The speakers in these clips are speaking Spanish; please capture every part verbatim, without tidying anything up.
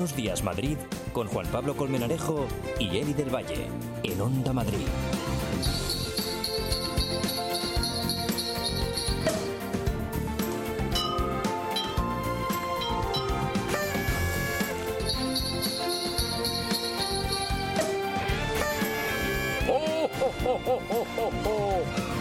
Buenos Días Madrid con Juan Pablo Colmenarejo y Eli del Valle en Onda Madrid. ¡Oh, oh, oh, oh, oh, oh, oh!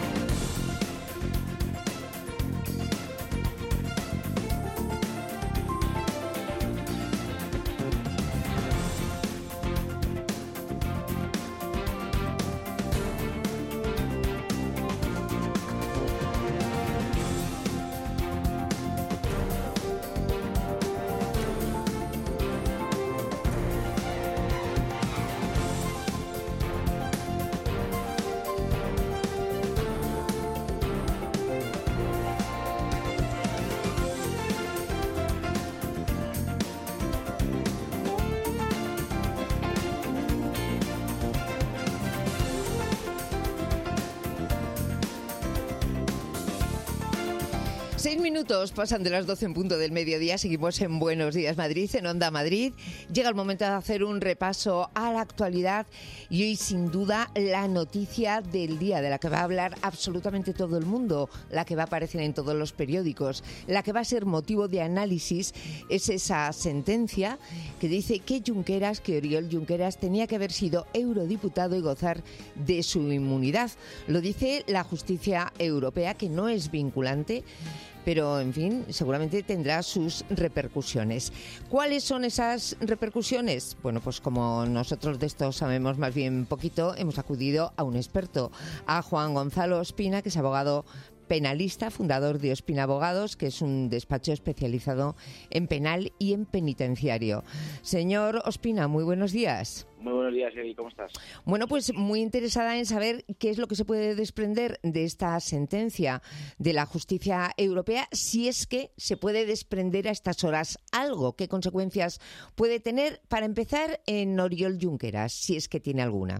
Seis minutos pasan de las doce en punto del mediodía. Seguimos en Buenos Días Madrid, en Onda Madrid. Llega el momento de hacer un repaso a la actualidad y hoy, sin duda, la noticia del día, de la que va a hablar absolutamente todo el mundo, la que va a aparecer en todos los periódicos, la que va a ser motivo de análisis, es esa sentencia que dice que Junqueras, que Oriol Junqueras tenía que haber sido eurodiputado y gozar de su inmunidad. Lo dice la justicia europea, que no es vinculante, pero, en fin, seguramente tendrá sus repercusiones. ¿Cuáles son esas repercusiones? Bueno, pues como nosotros de esto sabemos más bien poquito, hemos acudido a un experto, a Juan Gonzalo Ospina, que es abogado penalista, fundador de Ospina Abogados, que es un despacho especializado en penal y en penitenciario. Señor Ospina, muy buenos días. Muy buenos días, Eli, ¿cómo estás? Bueno, pues muy interesada en saber qué es lo que se puede desprender de esta sentencia de la justicia europea, si es que se puede desprender a estas horas algo. ¿Qué consecuencias puede tener, para empezar, en Oriol Junqueras, si es que tiene alguna?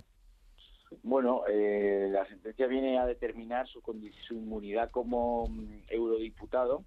Bueno, eh, la sentencia viene a determinar su, su inmunidad como um, eurodiputado,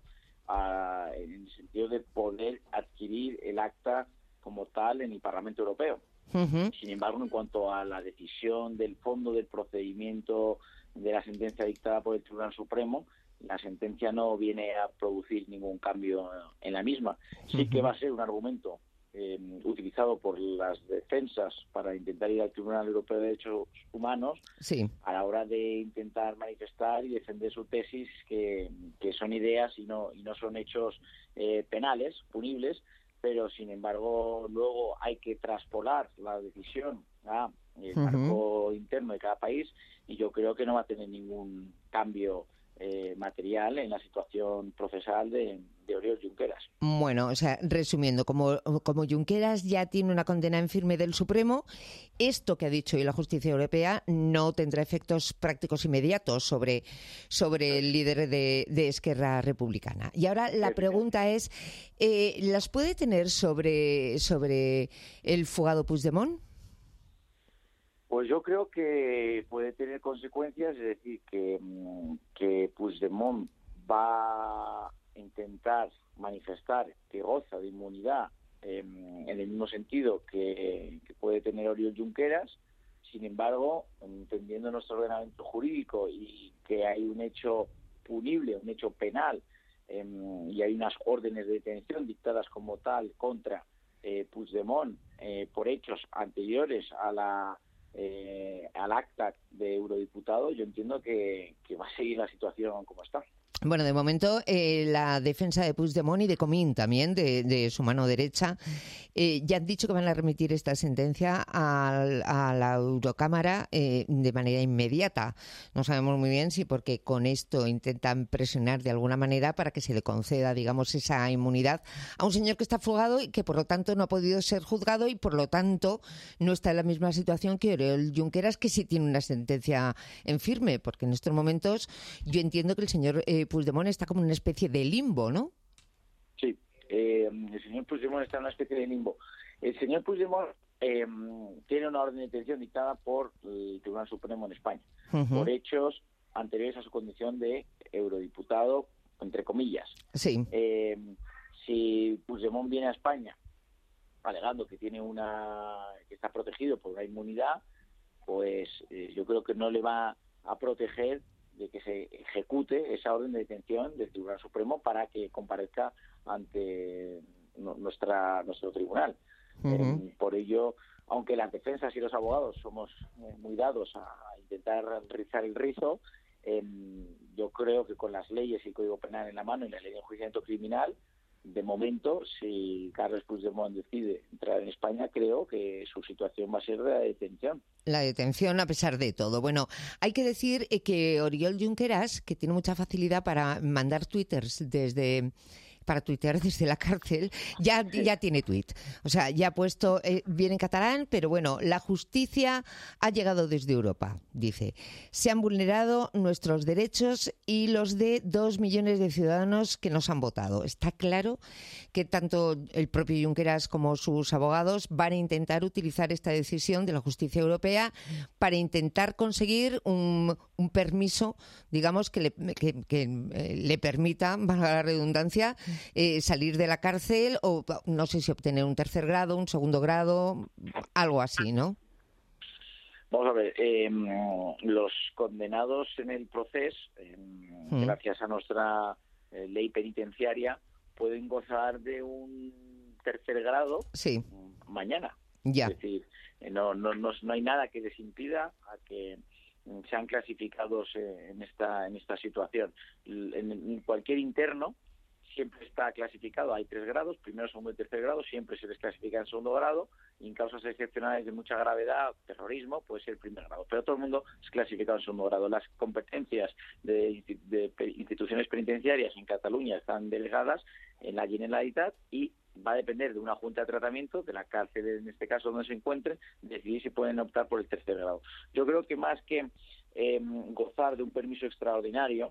a, en el sentido de poder adquirir el acta como tal en el Parlamento Europeo. Uh-huh. Sin embargo, en cuanto a la decisión del fondo del procedimiento de la sentencia dictada por el Tribunal Supremo, la sentencia no viene a producir ningún cambio en la misma. Sí uh-huh. que va a ser un argumento Eh, utilizado por las defensas para intentar ir al Tribunal Europeo de Derechos Humanos, sí, a la hora de intentar manifestar y defender su tesis, que, que son ideas y no y no son hechos eh, penales, punibles, pero sin embargo luego hay que traspolar la decisión a el uh-huh. marco interno de cada país, y yo creo que no va a tener ningún cambio Eh, material en la situación procesal de, de Oriol Junqueras. Bueno, o sea, resumiendo, como, como Junqueras ya tiene una condena en firme del Supremo, esto que ha dicho hoy la justicia europea no tendrá efectos prácticos inmediatos sobre, sobre el líder de, de Esquerra Republicana. Y ahora la pregunta es, eh, ¿las puede tener sobre, sobre el fugado Puigdemont? Pues yo creo que puede tener consecuencias, es decir, que, que Puigdemont va a intentar manifestar que goza de inmunidad eh, en el mismo sentido que, que puede tener Oriol Junqueras. Sin embargo, entendiendo nuestro ordenamiento jurídico y que hay un hecho punible, un hecho penal, eh, y hay unas órdenes de detención dictadas como tal contra eh, Puigdemont eh, por hechos anteriores a la Eh, al acta de eurodiputado, yo entiendo que, que va a seguir la situación como está. Bueno, de momento eh, la defensa de Puigdemont y de Comín también, de, de su mano derecha, eh, ya han dicho que van a remitir esta sentencia a, a la Eurocámara eh, de manera inmediata. No sabemos muy bien si porque con esto intentan presionar de alguna manera para que se le conceda, digamos, esa inmunidad a un señor que está fugado y que por lo tanto no ha podido ser juzgado y por lo tanto no está en la misma situación que Oriol Junqueras, que sí tiene una sentencia en firme, porque en estos momentos yo entiendo que el señor eh, Puigdemont está como en una especie de limbo, ¿no? Sí, eh, el señor Puigdemont está en una especie de limbo. El señor Puigdemont eh, tiene una orden de detención dictada por el Tribunal Supremo en España, uh-huh. por hechos anteriores a su condición de eurodiputado, entre comillas. Sí. Eh, si Puigdemont viene a España alegando que tiene una que está protegido por una inmunidad, pues eh, yo creo que no le va a proteger de que se ejecute esa orden de detención del Tribunal Supremo para que comparezca ante no, nuestra nuestro tribunal. Uh-huh. Eh, por ello, aunque las defensas y los abogados somos eh, muy dados a, a intentar rizar el rizo, eh, yo creo que con las leyes y el Código Penal en la mano y la ley de enjuiciamiento criminal, de momento, si Carles Puigdemont decide entrar en España, creo que su situación va a ser de la detención. La detención a pesar de todo. Bueno, hay que decir que Oriol Junqueras, que tiene mucha facilidad para mandar twitters desde... para tuitear desde la cárcel, ya, ya tiene tuit. O sea, ya ha puesto, eh, viene en catalán, pero bueno, la justicia ha llegado desde Europa, dice. Se han vulnerado nuestros derechos y los de dos millones de ciudadanos que nos han votado. Está claro que tanto el propio Junqueras como sus abogados van a intentar utilizar esta decisión de la justicia europea para intentar conseguir un, un permiso, digamos, que le, que, que, eh, le permita, valga la redundancia, Eh, salir de la cárcel o no sé si obtener un tercer grado, un segundo grado, algo así, ¿no? Vamos a ver, eh, los condenados en el proceso, eh, mm. gracias a nuestra eh, ley penitenciaria, pueden gozar de un tercer grado sí. mañana. Ya. Es decir, no, no, no, no hay nada que les impida a que sean clasificados eh, en esta en esta situación. En, en cualquier interno siempre está clasificado, hay tres grados, primero, segundo y tercer grado, siempre se les clasifica en segundo grado, y en causas excepcionales de mucha gravedad, terrorismo, puede ser primer grado, pero todo el mundo es clasificado en segundo grado. Las competencias de, de, de instituciones penitenciarias en Cataluña están delegadas en la Generalitat y va a depender de una junta de tratamiento, de la cárcel en este caso donde se encuentren, decidir si pueden optar por el tercer grado. Yo creo que más que eh, gozar de un permiso extraordinario,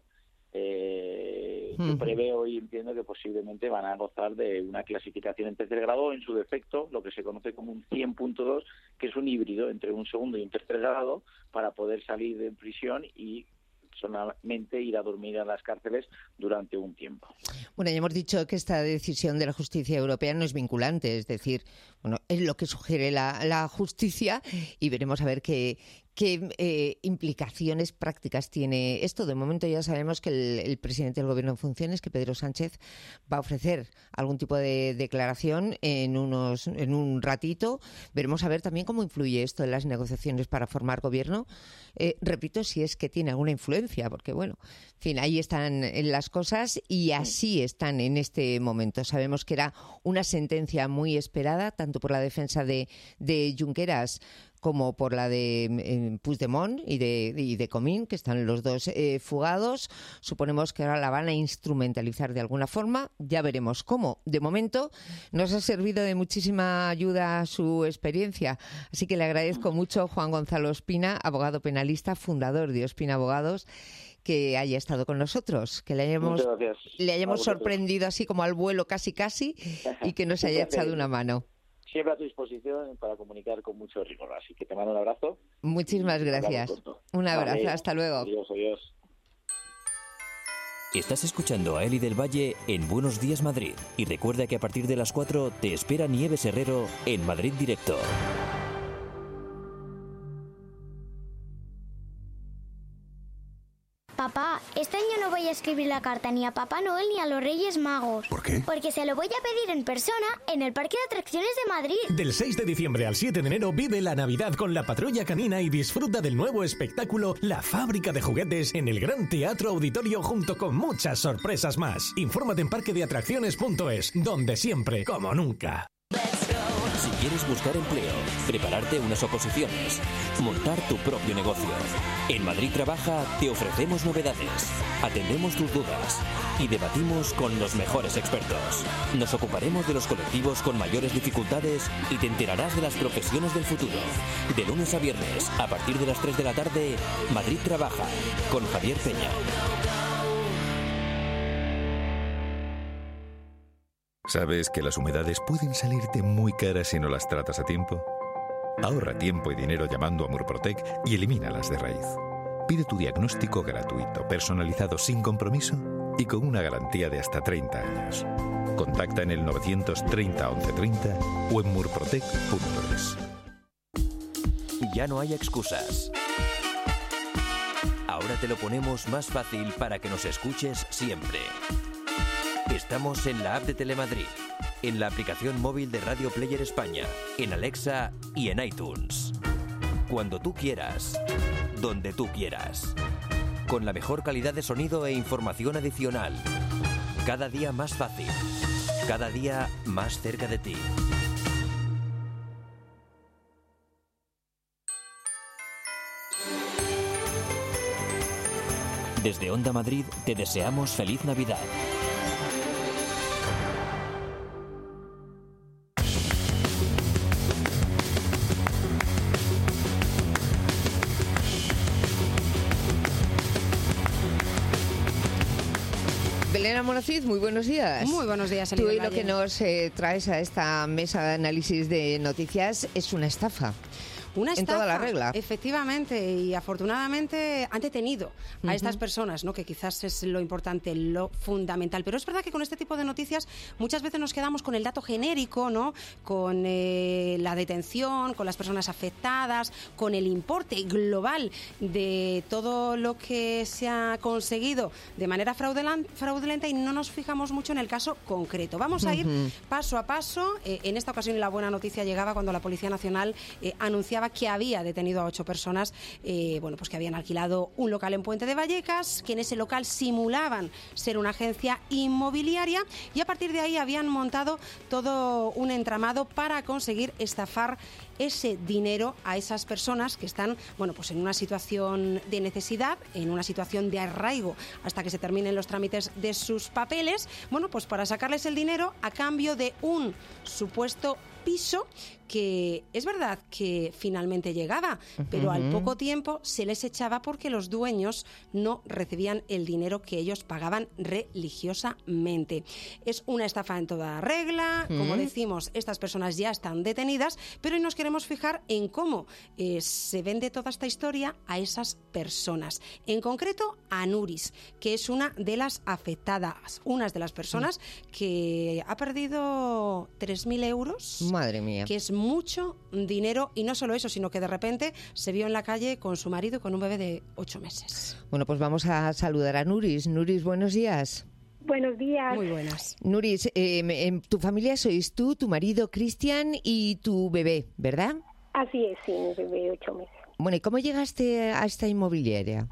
Eh, mm. yo preveo y entiendo que posiblemente van a gozar de una clasificación en tercer grado, en su defecto, lo que se conoce como un cien punto dos, que es un híbrido entre un segundo y un tercer grado, para poder salir de prisión y solamente ir a dormir a las cárceles durante un tiempo. Bueno, ya hemos dicho que esta decisión de la justicia europea no es vinculante, es decir, bueno, es lo que sugiere la, la justicia y veremos a ver qué, qué eh, implicaciones prácticas tiene esto. De momento ya sabemos que el, el presidente del Gobierno en funciones, que Pedro Sánchez, va a ofrecer algún tipo de declaración en, unos, en un ratito. Veremos a ver también cómo influye esto en las negociaciones para formar gobierno. Eh, repito, si es que tiene alguna influencia, porque bueno, en fin, ahí están las cosas y así están en este momento. Sabemos que era una sentencia muy esperada, tanto por la defensa de, de Junqueras como por la de eh, Puigdemont y de, y de Comín, que están los dos eh, fugados. Suponemos que ahora la van a instrumentalizar de alguna forma. Ya veremos cómo. De momento nos ha servido de muchísima ayuda su experiencia. Así que le agradezco mucho Juan Gonzalo Ospina, abogado penalista, fundador de Ospina Abogados, que haya estado con nosotros, que le hayamos, le hayamos sorprendido así como al vuelo casi casi y que nos haya echado una mano. Siempre a tu disposición para comunicar con mucho rigor. Así que te mando un abrazo. Muchísimas gracias. Un abrazo. Vale. Hasta luego. Adiós, adiós. Estás escuchando a Eli del Valle en Buenos Días Madrid. Y recuerda que a partir de las cuatro te espera Nieves Herrero en Madrid Directo. Papá, este año no voy a escribir la carta ni a Papá Noel ni a los Reyes Magos. ¿Por qué? Porque se lo voy a pedir en persona en el Parque de Atracciones de Madrid. Del seis de diciembre al siete de enero vive la Navidad con la Patrulla Canina y disfruta del nuevo espectáculo La Fábrica de Juguetes en el Gran Teatro Auditorio junto con muchas sorpresas más. Infórmate en parque de atracciones punto es, donde siempre, como nunca. Si quieres buscar empleo, prepararte unas oposiciones, montar tu propio negocio. En Madrid Trabaja te ofrecemos novedades, atendemos tus dudas y debatimos con los mejores expertos. Nos ocuparemos de los colectivos con mayores dificultades y te enterarás de las profesiones del futuro. De lunes a viernes, a partir de las tres de la tarde, Madrid Trabaja, con Javier Peña. ¿Sabes que las humedades pueden salirte muy caras si no las tratas a tiempo? Ahorra tiempo y dinero llamando a Murprotec y elimínalas de raíz. Pide tu diagnóstico gratuito, personalizado sin compromiso y con una garantía de hasta treinta años. Contacta en el novecientos treinta once treinta o en murprotec punto es. Ya no hay excusas. Ahora te lo ponemos más fácil para que nos escuches siempre. Estamos en la app de Telemadrid, en la aplicación móvil de Radio Player España, en Alexa y en iTunes. Cuando tú quieras, donde tú quieras. Con la mejor calidad de sonido e información adicional. Cada día más fácil. Cada día más cerca de ti. Desde Onda Madrid te deseamos feliz Navidad. Belén Amoracid, muy buenos días. Muy buenos días, Tú Elena y lo que nos eh, traes a esta mesa de análisis de noticias es una estafa. Una estafa, en toda la regla. Efectivamente, y afortunadamente han detenido a uh-huh. estas personas, ¿no? Que quizás es lo importante, lo fundamental. Pero es verdad que con este tipo de noticias muchas veces nos quedamos con el dato genérico, ¿no? Con eh, la detención, con las personas afectadas, con el importe global de todo lo que se ha conseguido de manera fraudulenta y no nos fijamos mucho en el caso concreto. Vamos a ir uh-huh. paso a paso. Eh, en esta ocasión la buena noticia llegaba cuando la Policía Nacional eh, anunciaba que había detenido a ocho personas, eh, bueno, pues que habían alquilado un local en Puente de Vallecas, que en ese local simulaban ser una agencia inmobiliaria y a partir de ahí habían montado todo un entramado para conseguir estafar ese dinero a esas personas que están, bueno, pues en una situación de necesidad, en una situación de arraigo hasta que se terminen los trámites de sus papeles, bueno, pues para sacarles el dinero a cambio de un supuesto piso que es verdad que finalmente llegaba, pero uh-huh. al poco tiempo se les echaba porque los dueños no recibían el dinero que ellos pagaban religiosamente. Es una estafa en toda regla, uh-huh. como decimos, estas personas ya están detenidas, pero hoy nos queremos fijar en cómo eh, se vende toda esta historia a esas personas. En concreto, a Nuris, que es una de las afectadas, una de las personas uh-huh. que ha perdido tres mil euros. Madre mía. Que es mucho dinero y no solo eso, sino que de repente se vio en la calle con su marido y con un bebé de ocho meses. Bueno, pues vamos a saludar a Nuris. Nuris, buenos días. Buenos días. Muy buenas. Nuris, eh, en tu familia sois tú, tu marido Cristian y tu bebé, ¿verdad? Así es, sí, mi bebé de ocho meses. Bueno, ¿y cómo llegaste a esta inmobiliaria?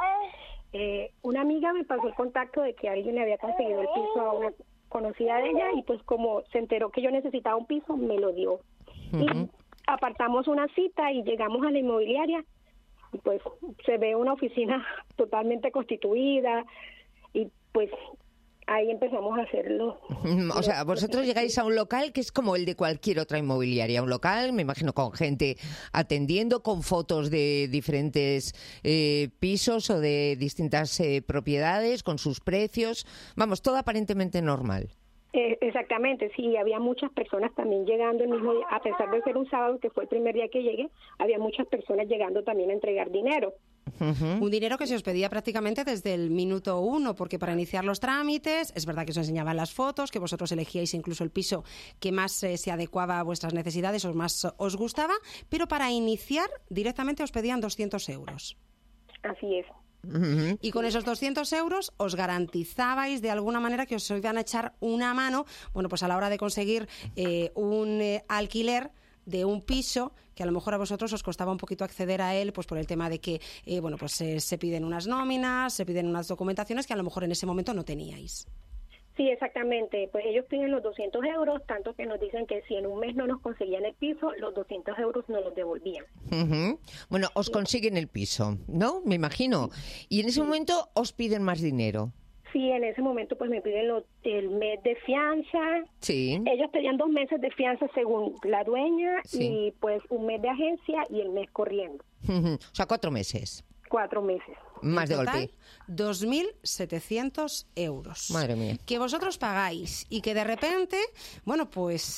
Eh, una amiga me pasó el contacto de que alguien le había conseguido el piso a una conocida de ella y pues como se enteró que yo necesitaba un piso, me lo dio. Uh-huh. Y apartamos una cita y llegamos a la inmobiliaria y pues se ve una oficina totalmente constituida y pues ahí empezamos a hacerlo. O sea, vosotros llegáis a un local que es como el de cualquier otra inmobiliaria, un local, me imagino, con gente atendiendo, con fotos de diferentes eh, pisos o de distintas eh, propiedades, con sus precios, vamos, todo aparentemente normal. Eh, exactamente, sí, había muchas personas también llegando el mismo día, a pesar de ser un sábado, que fue el primer día que llegué, había muchas personas llegando también a entregar dinero. Uh-huh. Un dinero que se os pedía prácticamente desde el minuto uno, porque para iniciar los trámites, es verdad que os enseñaban las fotos, que vosotros elegíais incluso el piso que más eh, se adecuaba a vuestras necesidades o más os gustaba, pero para iniciar directamente os pedían doscientos euros. Así es. Uh-huh. Y con esos doscientos euros os garantizabais de alguna manera que os iban a echar una mano, bueno, pues a la hora de conseguir eh, un eh, alquiler de un piso que a lo mejor a vosotros os costaba un poquito acceder a él, pues por el tema de que eh, bueno, pues eh, se piden unas nóminas, se piden unas documentaciones que a lo mejor en ese momento no teníais. Sí, exactamente. Pues ellos piden los doscientos euros, tanto que nos dicen que si en un mes no nos conseguían el piso, los doscientos euros nos los devolvían. Uh-huh. Bueno, os sí. consiguen el piso, ¿no? Me imagino. Y en ese sí. momento os piden más dinero. Sí, en ese momento pues me piden lo, el mes de fianza. Sí. Ellos pedían dos meses de fianza según la dueña sí. y pues un mes de agencia y el mes corriendo. Uh-huh. O sea, cuatro meses. Cuatro meses. Más de total, golpe. dos mil setecientos euros. Madre mía. Que vosotros pagáis y que de repente, bueno, pues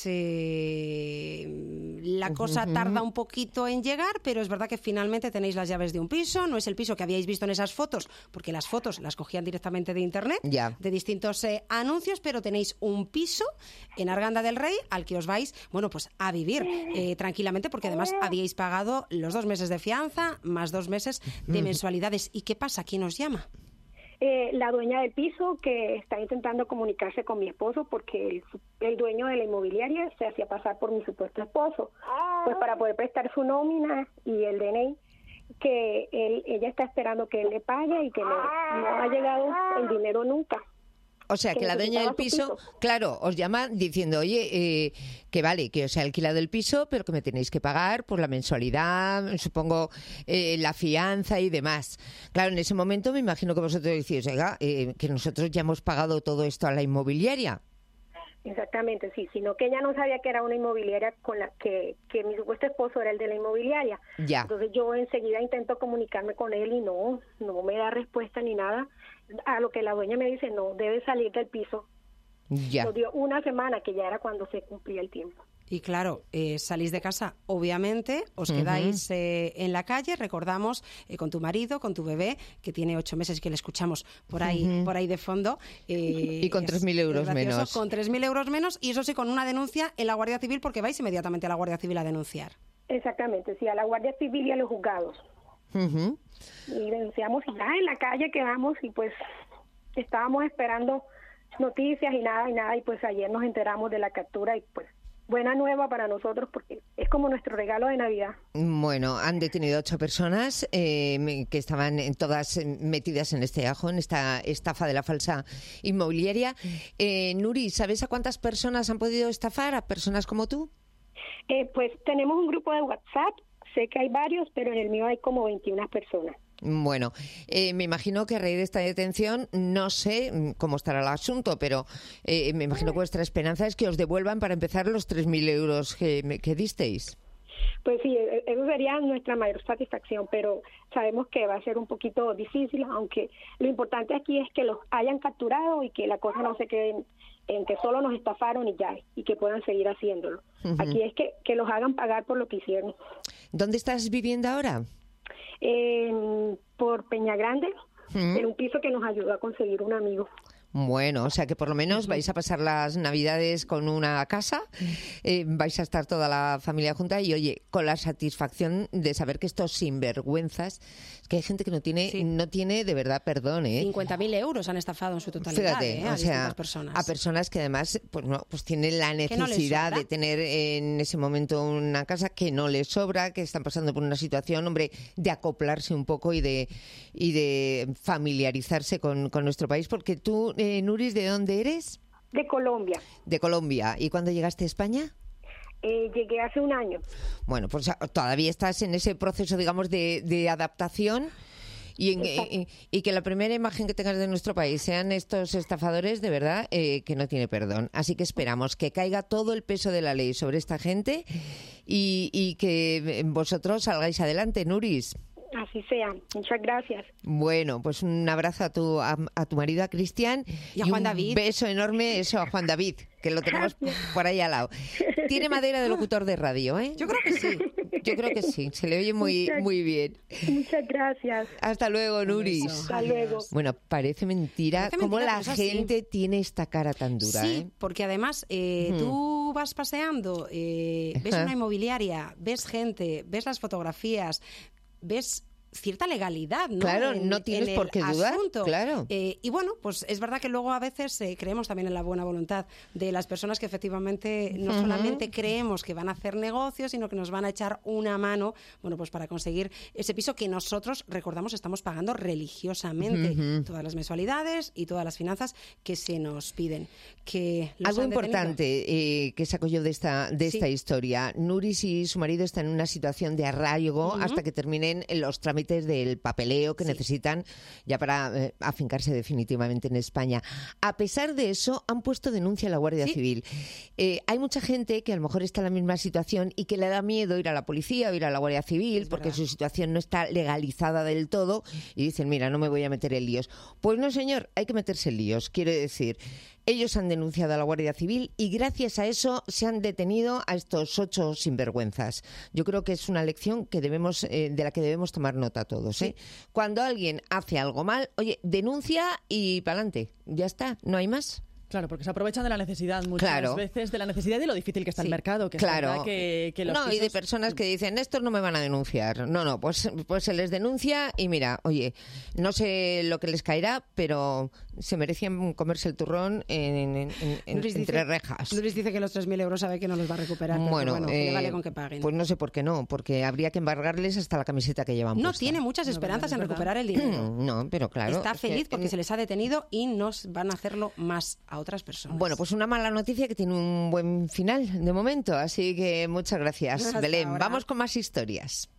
eh, la cosa Ujú. tarda un poquito en llegar, pero es verdad que finalmente tenéis las llaves de un piso, no es el piso que habíais visto en esas fotos, porque las fotos las cogían directamente de internet, Ya. de distintos eh, anuncios, pero tenéis un piso en Arganda del Rey al que os vais, bueno, pues a vivir eh, tranquilamente, porque además habíais pagado los dos meses de fianza más dos meses de mensualidades. ¿Y qué pasa? ¿Quién os llama? Eh, la dueña del piso, que está intentando comunicarse con mi esposo porque el, el dueño de la inmobiliaria se hacía pasar por mi supuesto esposo, pues para poder prestar su nómina y el D N I, que él, ella está esperando que él le pague y que no, no ha llegado el dinero nunca. O sea, que que la dueña del necesitaba su piso, piso. claro, os llama diciendo, oye, eh, que vale, que os he alquilado el piso, pero que me tenéis que pagar por la mensualidad, supongo, eh, la fianza y demás. Claro, en ese momento me imagino que vosotros decís, oiga, eh, que nosotros ya hemos pagado todo esto a la inmobiliaria. Exactamente, sí, sino que ella no sabía que era una inmobiliaria con la que, que mi supuesto esposo era el de la inmobiliaria. Ya. Entonces yo enseguida intento comunicarme con él y no, no me da respuesta ni nada. A lo que la dueña me dice, no, debe salir del piso. Ya. Nos dio una semana, que ya era cuando se cumplía el tiempo. Y claro, eh, salís de casa, obviamente, os Ujú. quedáis eh, en la calle, recordamos, eh, con tu marido, con tu bebé, que tiene ocho meses y que le escuchamos por ahí, Ujú. por ahí de fondo. eh, Y con es- tres mil euros es gracioso, menos. Con tres mil euros menos, y eso sí, con una denuncia en la Guardia Civil, porque vais inmediatamente a la Guardia Civil a denunciar. Exactamente, sí, a la Guardia Civil y a los juzgados. Ujú. Y denunciamos y ya en la calle quedamos y pues estábamos esperando noticias y nada y nada y pues ayer nos enteramos de la captura y pues buena nueva para nosotros porque es como nuestro regalo de Navidad. Bueno, han detenido ocho personas eh, que estaban en- todas eh, metidas en este ajo, en esta estafa de la falsa inmobiliaria. Eh, Nuri, ¿sabes a cuántas personas han podido estafar? ¿A personas como tú? Eh, pues tenemos un grupo de WhatsApp, sé que hay varios, pero en el mío hay como veintiuna personas. Bueno, eh, me imagino que a raíz de esta detención, no sé mm, cómo estará el asunto, pero eh, me imagino que vuestra esperanza es que os devuelvan para empezar los tres mil euros que, me- que disteis. Pues sí, e- eso sería nuestra mayor satisfacción, pero sabemos que va a ser un poquito difícil, aunque lo importante aquí es que los hayan capturado y que la cosa no se quede en, en que solo nos estafaron y ya, y que puedan seguir haciéndolo. Ujú. Aquí es que, que los hagan pagar por lo que hicieron. ¿Dónde estás viviendo ahora? En- por Peña Grande, Mm. en un piso que nos ayudó a conseguir un amigo. Bueno, o sea que por lo menos vais a pasar las Navidades con una casa, eh, vais a estar toda la familia junta y, oye, con la satisfacción de saber que estos sinvergüenzas, es que hay gente que no tiene, Sí. no tiene de verdad perdón, ¿eh? cincuenta mil euros han estafado en su totalidad. Fíjate, eh, a o sea, distintas personas. a personas que además pues no, pues tienen la no les necesidad sobra. de tener en ese momento una casa que no les sobra, que están pasando por una situación, hombre, de acoplarse un poco y de y de familiarizarse con, con nuestro país, porque tú, eh, Nuris, ¿de dónde eres? De Colombia. De Colombia. ¿Y cuándo llegaste a España? Eh, llegué hace un año. Bueno, pues ah, todavía estás en ese proceso, digamos, de, de adaptación y, en- Exacto. y- y que la primera imagen que tengas de nuestro país sean estos estafadores, de verdad, eh, que no tiene perdón. Así que esperamos que caiga todo el peso de la ley sobre esta gente y, y que vosotros salgáis adelante, Nuris. Así sea. Muchas gracias. Bueno, pues un abrazo a tu, a, a tu marido, a Cristian. Y a Juan un David. beso enorme, eso, a Juan David, que lo tenemos por ahí al lado. Tiene madera de locutor de radio, ¿eh? Yo creo que sí. Yo creo que sí, se le oye muy, Muchas- muy bien. Muchas gracias. Hasta luego, Nuris. beso. Hasta luego. Bueno, parece mentira Parece cómo mentira, la pero es así. gente tiene esta cara tan dura, Sí, ¿eh? porque además eh, Ujú. tú vas paseando, eh, ves Ajá. una inmobiliaria, ves gente, ves las fotografías, ves cierta legalidad, ¿no? Claro, En- no tienes en por el qué dudar, asunto. claro. Eh, y bueno, pues es verdad que luego a veces eh, creemos también en la buena voluntad de las personas que efectivamente no Ujú. solamente creemos que van a hacer negocios, sino que nos van a echar una mano, bueno, pues para conseguir ese piso que nosotros, recordamos, estamos pagando religiosamente Ujú. todas las mensualidades y todas las finanzas que se nos piden. Que los Algo han detenido. importante eh, que saco yo de esta de Sí. esta historia. Nuris y su marido están en una situación de arraigo Ujú. hasta que terminen los trámites trámites, del papeleo que sí. necesitan ya para eh, afincarse definitivamente en España. A pesar de eso, han puesto denuncia a la Guardia ¿Sí? Civil. Eh, hay mucha gente que a lo mejor está en la misma situación y que le da miedo ir a la policía o ir a la Guardia Civil es porque verdad. Su situación no está legalizada del todo y dicen, mira, no me voy a meter en líos. Pues no, señor, hay que meterse en líos. Quiero decir, ellos han denunciado a la Guardia Civil y gracias a eso se han detenido a estos ocho sinvergüenzas. Yo creo que es una lección que debemos, eh, de la que debemos tomar nota todos. ¿eh? Sí. Cuando alguien hace algo mal, oye, denuncia y pa'lante. Ya está, no hay más. Claro, porque se aprovechan de la necesidad muchas claro. veces, de la necesidad y de lo difícil que está sí, el mercado. Que claro. Es que, que los no, pisos... y de personas que dicen, estos no me van a denunciar. No, no, pues, pues se les denuncia y mira, oye, no sé lo que les caerá, pero se merecían comerse el turrón en, en, en, Luis entre dice, rejas. Luis dice que los tres mil euros sabe que no los va a recuperar, pero bueno, bueno, eh, le vale con que paguen. Pues no sé por qué no, porque habría que embargarles hasta la camiseta que llevan No puesta. tiene muchas esperanzas no, en recuperar el dinero. No, pero claro. Está feliz que, porque se les ha detenido y nos van a hacerlo más a otras personas. Bueno, pues una mala noticia que tiene un buen final de momento, así que muchas gracias, Hasta Belén. ahora. Vamos con más historias.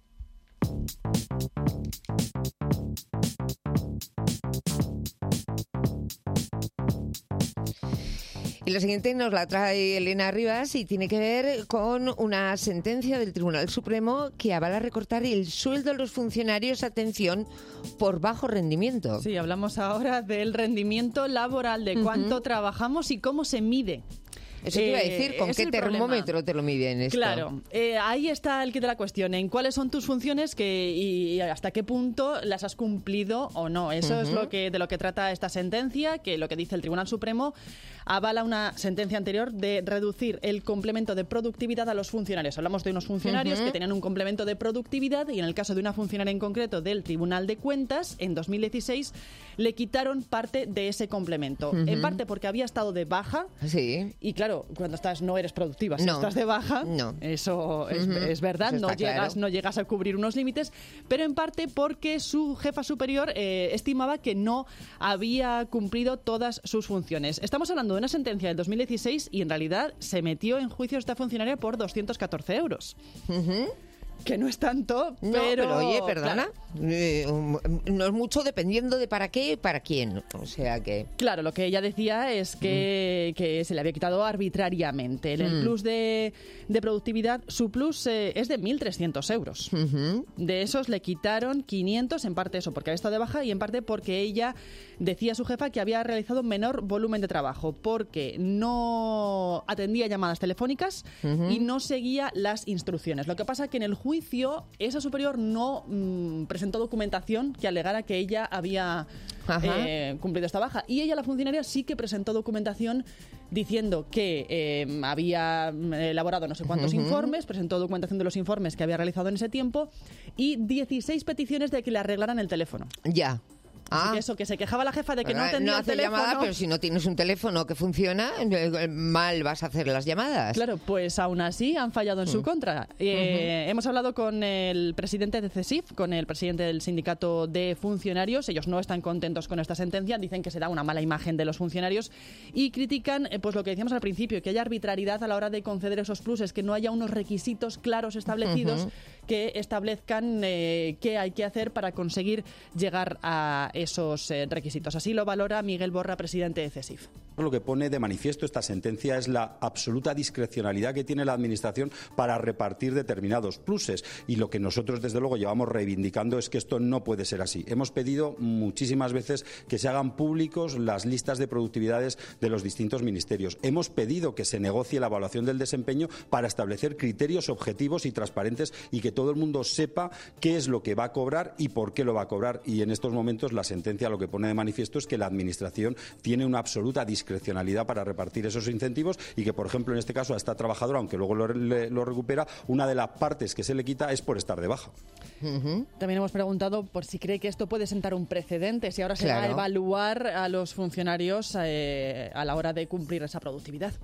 Y la siguiente nos la trae Elena Rivas y tiene que ver con una sentencia del Tribunal Supremo que avala recortar el sueldo de los funcionarios, atención, por bajo rendimiento. Sí, hablamos ahora del rendimiento laboral, de cuánto uh-huh. trabajamos y cómo se mide. Eso te iba a decir, ¿con eh, qué termómetro problema. te lo miden esto? Claro, eh, ahí está el kit de la cuestión, en cuáles son tus funciones que, y hasta qué punto las has cumplido o no. Eso uh-huh. es lo que de lo que trata esta sentencia, que lo que dice el Tribunal Supremo avala una sentencia anterior de reducir el complemento de productividad a los funcionarios. Hablamos de unos funcionarios uh-huh. que tenían un complemento de productividad y en el caso de una funcionaria en concreto del Tribunal de Cuentas, en dos mil dieciséis, le quitaron parte de ese complemento. Uh-huh. En parte porque había estado de baja sí. y claro, cuando estás no eres productiva, si no. estás de baja, no. eso es, uh-huh. es verdad, eso no llegas, claro. no llegas a cubrir unos límites, pero en parte porque su jefa superior eh, estimaba que no había cumplido todas sus funciones. Estamos hablando de una sentencia del dos mil dieciséis y en realidad se metió en juicio esta funcionaria por doscientos catorce euros. Uh-huh. Que no es tanto, no, pero... pero oye, perdona, claro. eh, no es mucho dependiendo de para qué y para quién. O sea que... Claro, lo que ella decía es que, mm. que se le había quitado arbitrariamente. El, mm. el plus de, de productividad, su plus eh, es de mil trescientos euros. Uh-huh. De esos le quitaron quinientos, en parte eso porque había estado de baja y en parte porque ella decía a su jefa que había realizado menor volumen de trabajo porque no atendía llamadas telefónicas uh-huh. y no seguía las instrucciones. Lo que pasa que en el juicio esa superior no mmm, presentó documentación que alegara que ella había eh, cumplido esta baja y ella, la funcionaria, sí que presentó documentación diciendo que eh, había elaborado no sé cuántos uh-huh. informes, presentó documentación de los informes que había realizado en ese tiempo y dieciséis peticiones de que le arreglaran el teléfono. Ya. Ah. Que eso, que se quejaba la jefa de que no atendía no el teléfono. Llamada, pero si no tienes un teléfono que funciona, mal vas a hacer las llamadas. Claro, pues aún así han fallado en mm. su contra. Eh, uh-huh. Hemos hablado con el presidente de CESIF, con el presidente del sindicato de funcionarios. Ellos no están contentos con esta sentencia, dicen que se da una mala imagen de los funcionarios y critican eh, pues lo que decíamos al principio, que haya arbitrariedad a la hora de conceder esos pluses, que no haya unos requisitos claros establecidos uh-huh. que establezcan eh, qué hay que hacer para conseguir llegar a esos eh, requisitos. Así lo valora Miguel Borra, presidente de CESIF. Lo que pone de manifiesto esta sentencia es la absoluta discrecionalidad que tiene la Administración para repartir determinados pluses y lo que nosotros desde luego llevamos reivindicando es que esto no puede ser así. Hemos pedido muchísimas veces que se hagan públicos las listas de productividades de los distintos ministerios. Hemos pedido que se negocie la evaluación del desempeño para establecer criterios objetivos y transparentes y que todo el mundo sepa qué es lo que va a cobrar y por qué lo va a cobrar. Y en estos momentos la sentencia lo que pone de manifiesto es que la Administración tiene una absoluta discrecionalidad para repartir esos incentivos y que, por ejemplo, en este caso a esta trabajadora, aunque luego lo, le, lo recupera, una de las partes que se le quita es por estar de baja. Uh-huh. También hemos preguntado por si cree que esto puede sentar un precedente, si ahora se claro. va a evaluar a los funcionarios eh, a la hora de cumplir esa productividad.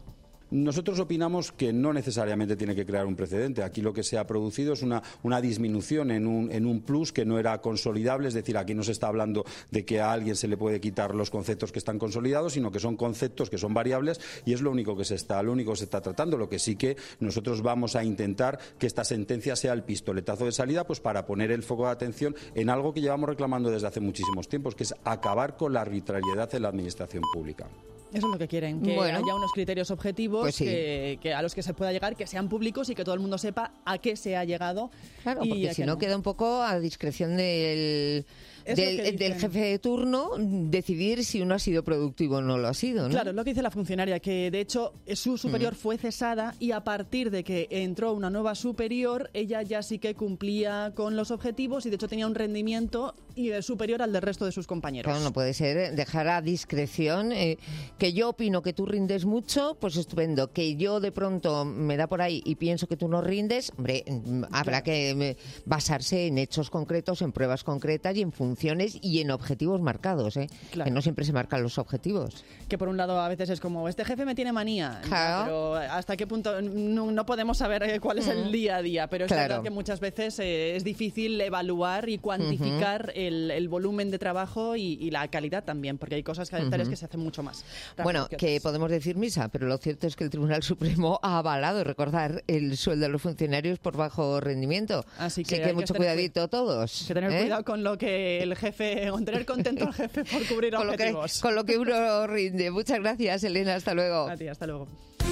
Nosotros opinamos que no necesariamente tiene que crear un precedente. Aquí lo que se ha producido es una, una disminución en un, en un plus que no era consolidable, es decir, aquí no se está hablando de que a alguien se le puede quitar los conceptos que están consolidados, sino que son conceptos que son variables y es lo único que se está, lo único que se está tratando. Lo que sí que nosotros vamos a intentar que esta sentencia sea el pistoletazo de salida, pues para poner el foco de atención en algo que llevamos reclamando desde hace muchísimos tiempos, que es acabar con la arbitrariedad en la administración pública. Eso es lo que quieren, que bueno, haya unos criterios objetivos pues sí. que, que a los que se pueda llegar, que sean públicos y que todo el mundo sepa a qué se ha llegado. Claro, y porque si no, no queda un poco a discreción del, del, del jefe de turno decidir si uno ha sido productivo o no lo ha sido, ¿no? Claro, es lo que dice la funcionaria, que de hecho su superior mm. fue cesada y a partir de que entró una nueva superior, ella ya sí que cumplía con los objetivos y de hecho tenía un rendimiento y superior al del resto de sus compañeros. Claro, no puede ser dejar a discreción eh, que yo opino que tú rindes mucho, pues estupendo. Que yo de pronto me da por ahí y pienso que tú no rindes, hombre, habrá claro. que basarse en hechos concretos, en pruebas concretas y en funciones y en objetivos marcados, ¿eh? Claro. Que no siempre se marcan los objetivos. Que por un lado a veces es como, este jefe me tiene manía, claro. pero hasta qué punto no, no podemos saber cuál es el día a día, pero es claro. verdad que muchas veces eh, es difícil evaluar y cuantificar uh-huh. el, el volumen de trabajo y, y la calidad también, porque hay cosas que, uh-huh. que se hacen mucho más. Bueno, que, que podemos decir misa, pero lo cierto es que el Tribunal Supremo ha avalado, recordar, el sueldo de los funcionarios por bajo rendimiento. Así que, Así que mucho que cuidadito todos. Hay que tener ¿eh? cuidado con lo que el jefe, con tener contento al jefe por cubrir con objetivos. Lo que, con lo que uno rinde. Muchas gracias, Elena. Hasta luego. A ti, hasta luego.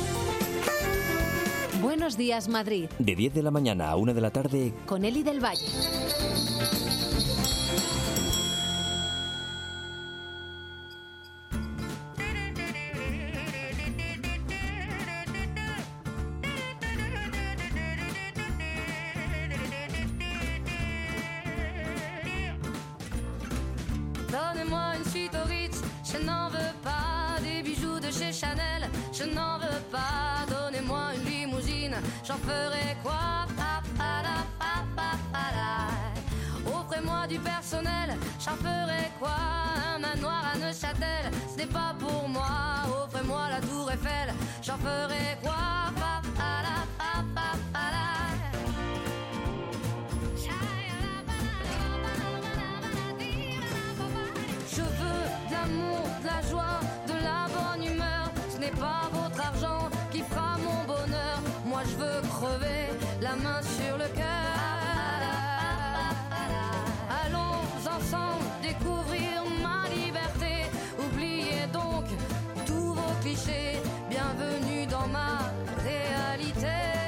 Buenos días, Madrid. De diez de la mañana a una de la tarde. Con Eli del Valle. Donnez-moi une suite au Ritz, je n'en veux pas. Des bijoux de chez Chanel, je n'en veux pas. Donnez-moi une limousine, j'en ferai quoi? Pa, pa, la, pa, pa, pa, la. Offrez-moi du personnel, j'en ferai quoi? Un manoir à Neuchâtel, ce n'est pas pour moi. Offrez-moi la tour Eiffel, j'en ferai quoi? Pa, pa, la, pa, pa, pa, la. Je veux de l'amour, de la joie, de la bonne humeur. Ce n'est pas votre argent qui fera mon bonheur. Moi je veux crever la main sur le cœur. Allons ensemble découvrir ma liberté. Oubliez donc tous vos clichés. Bienvenue dans ma réalité.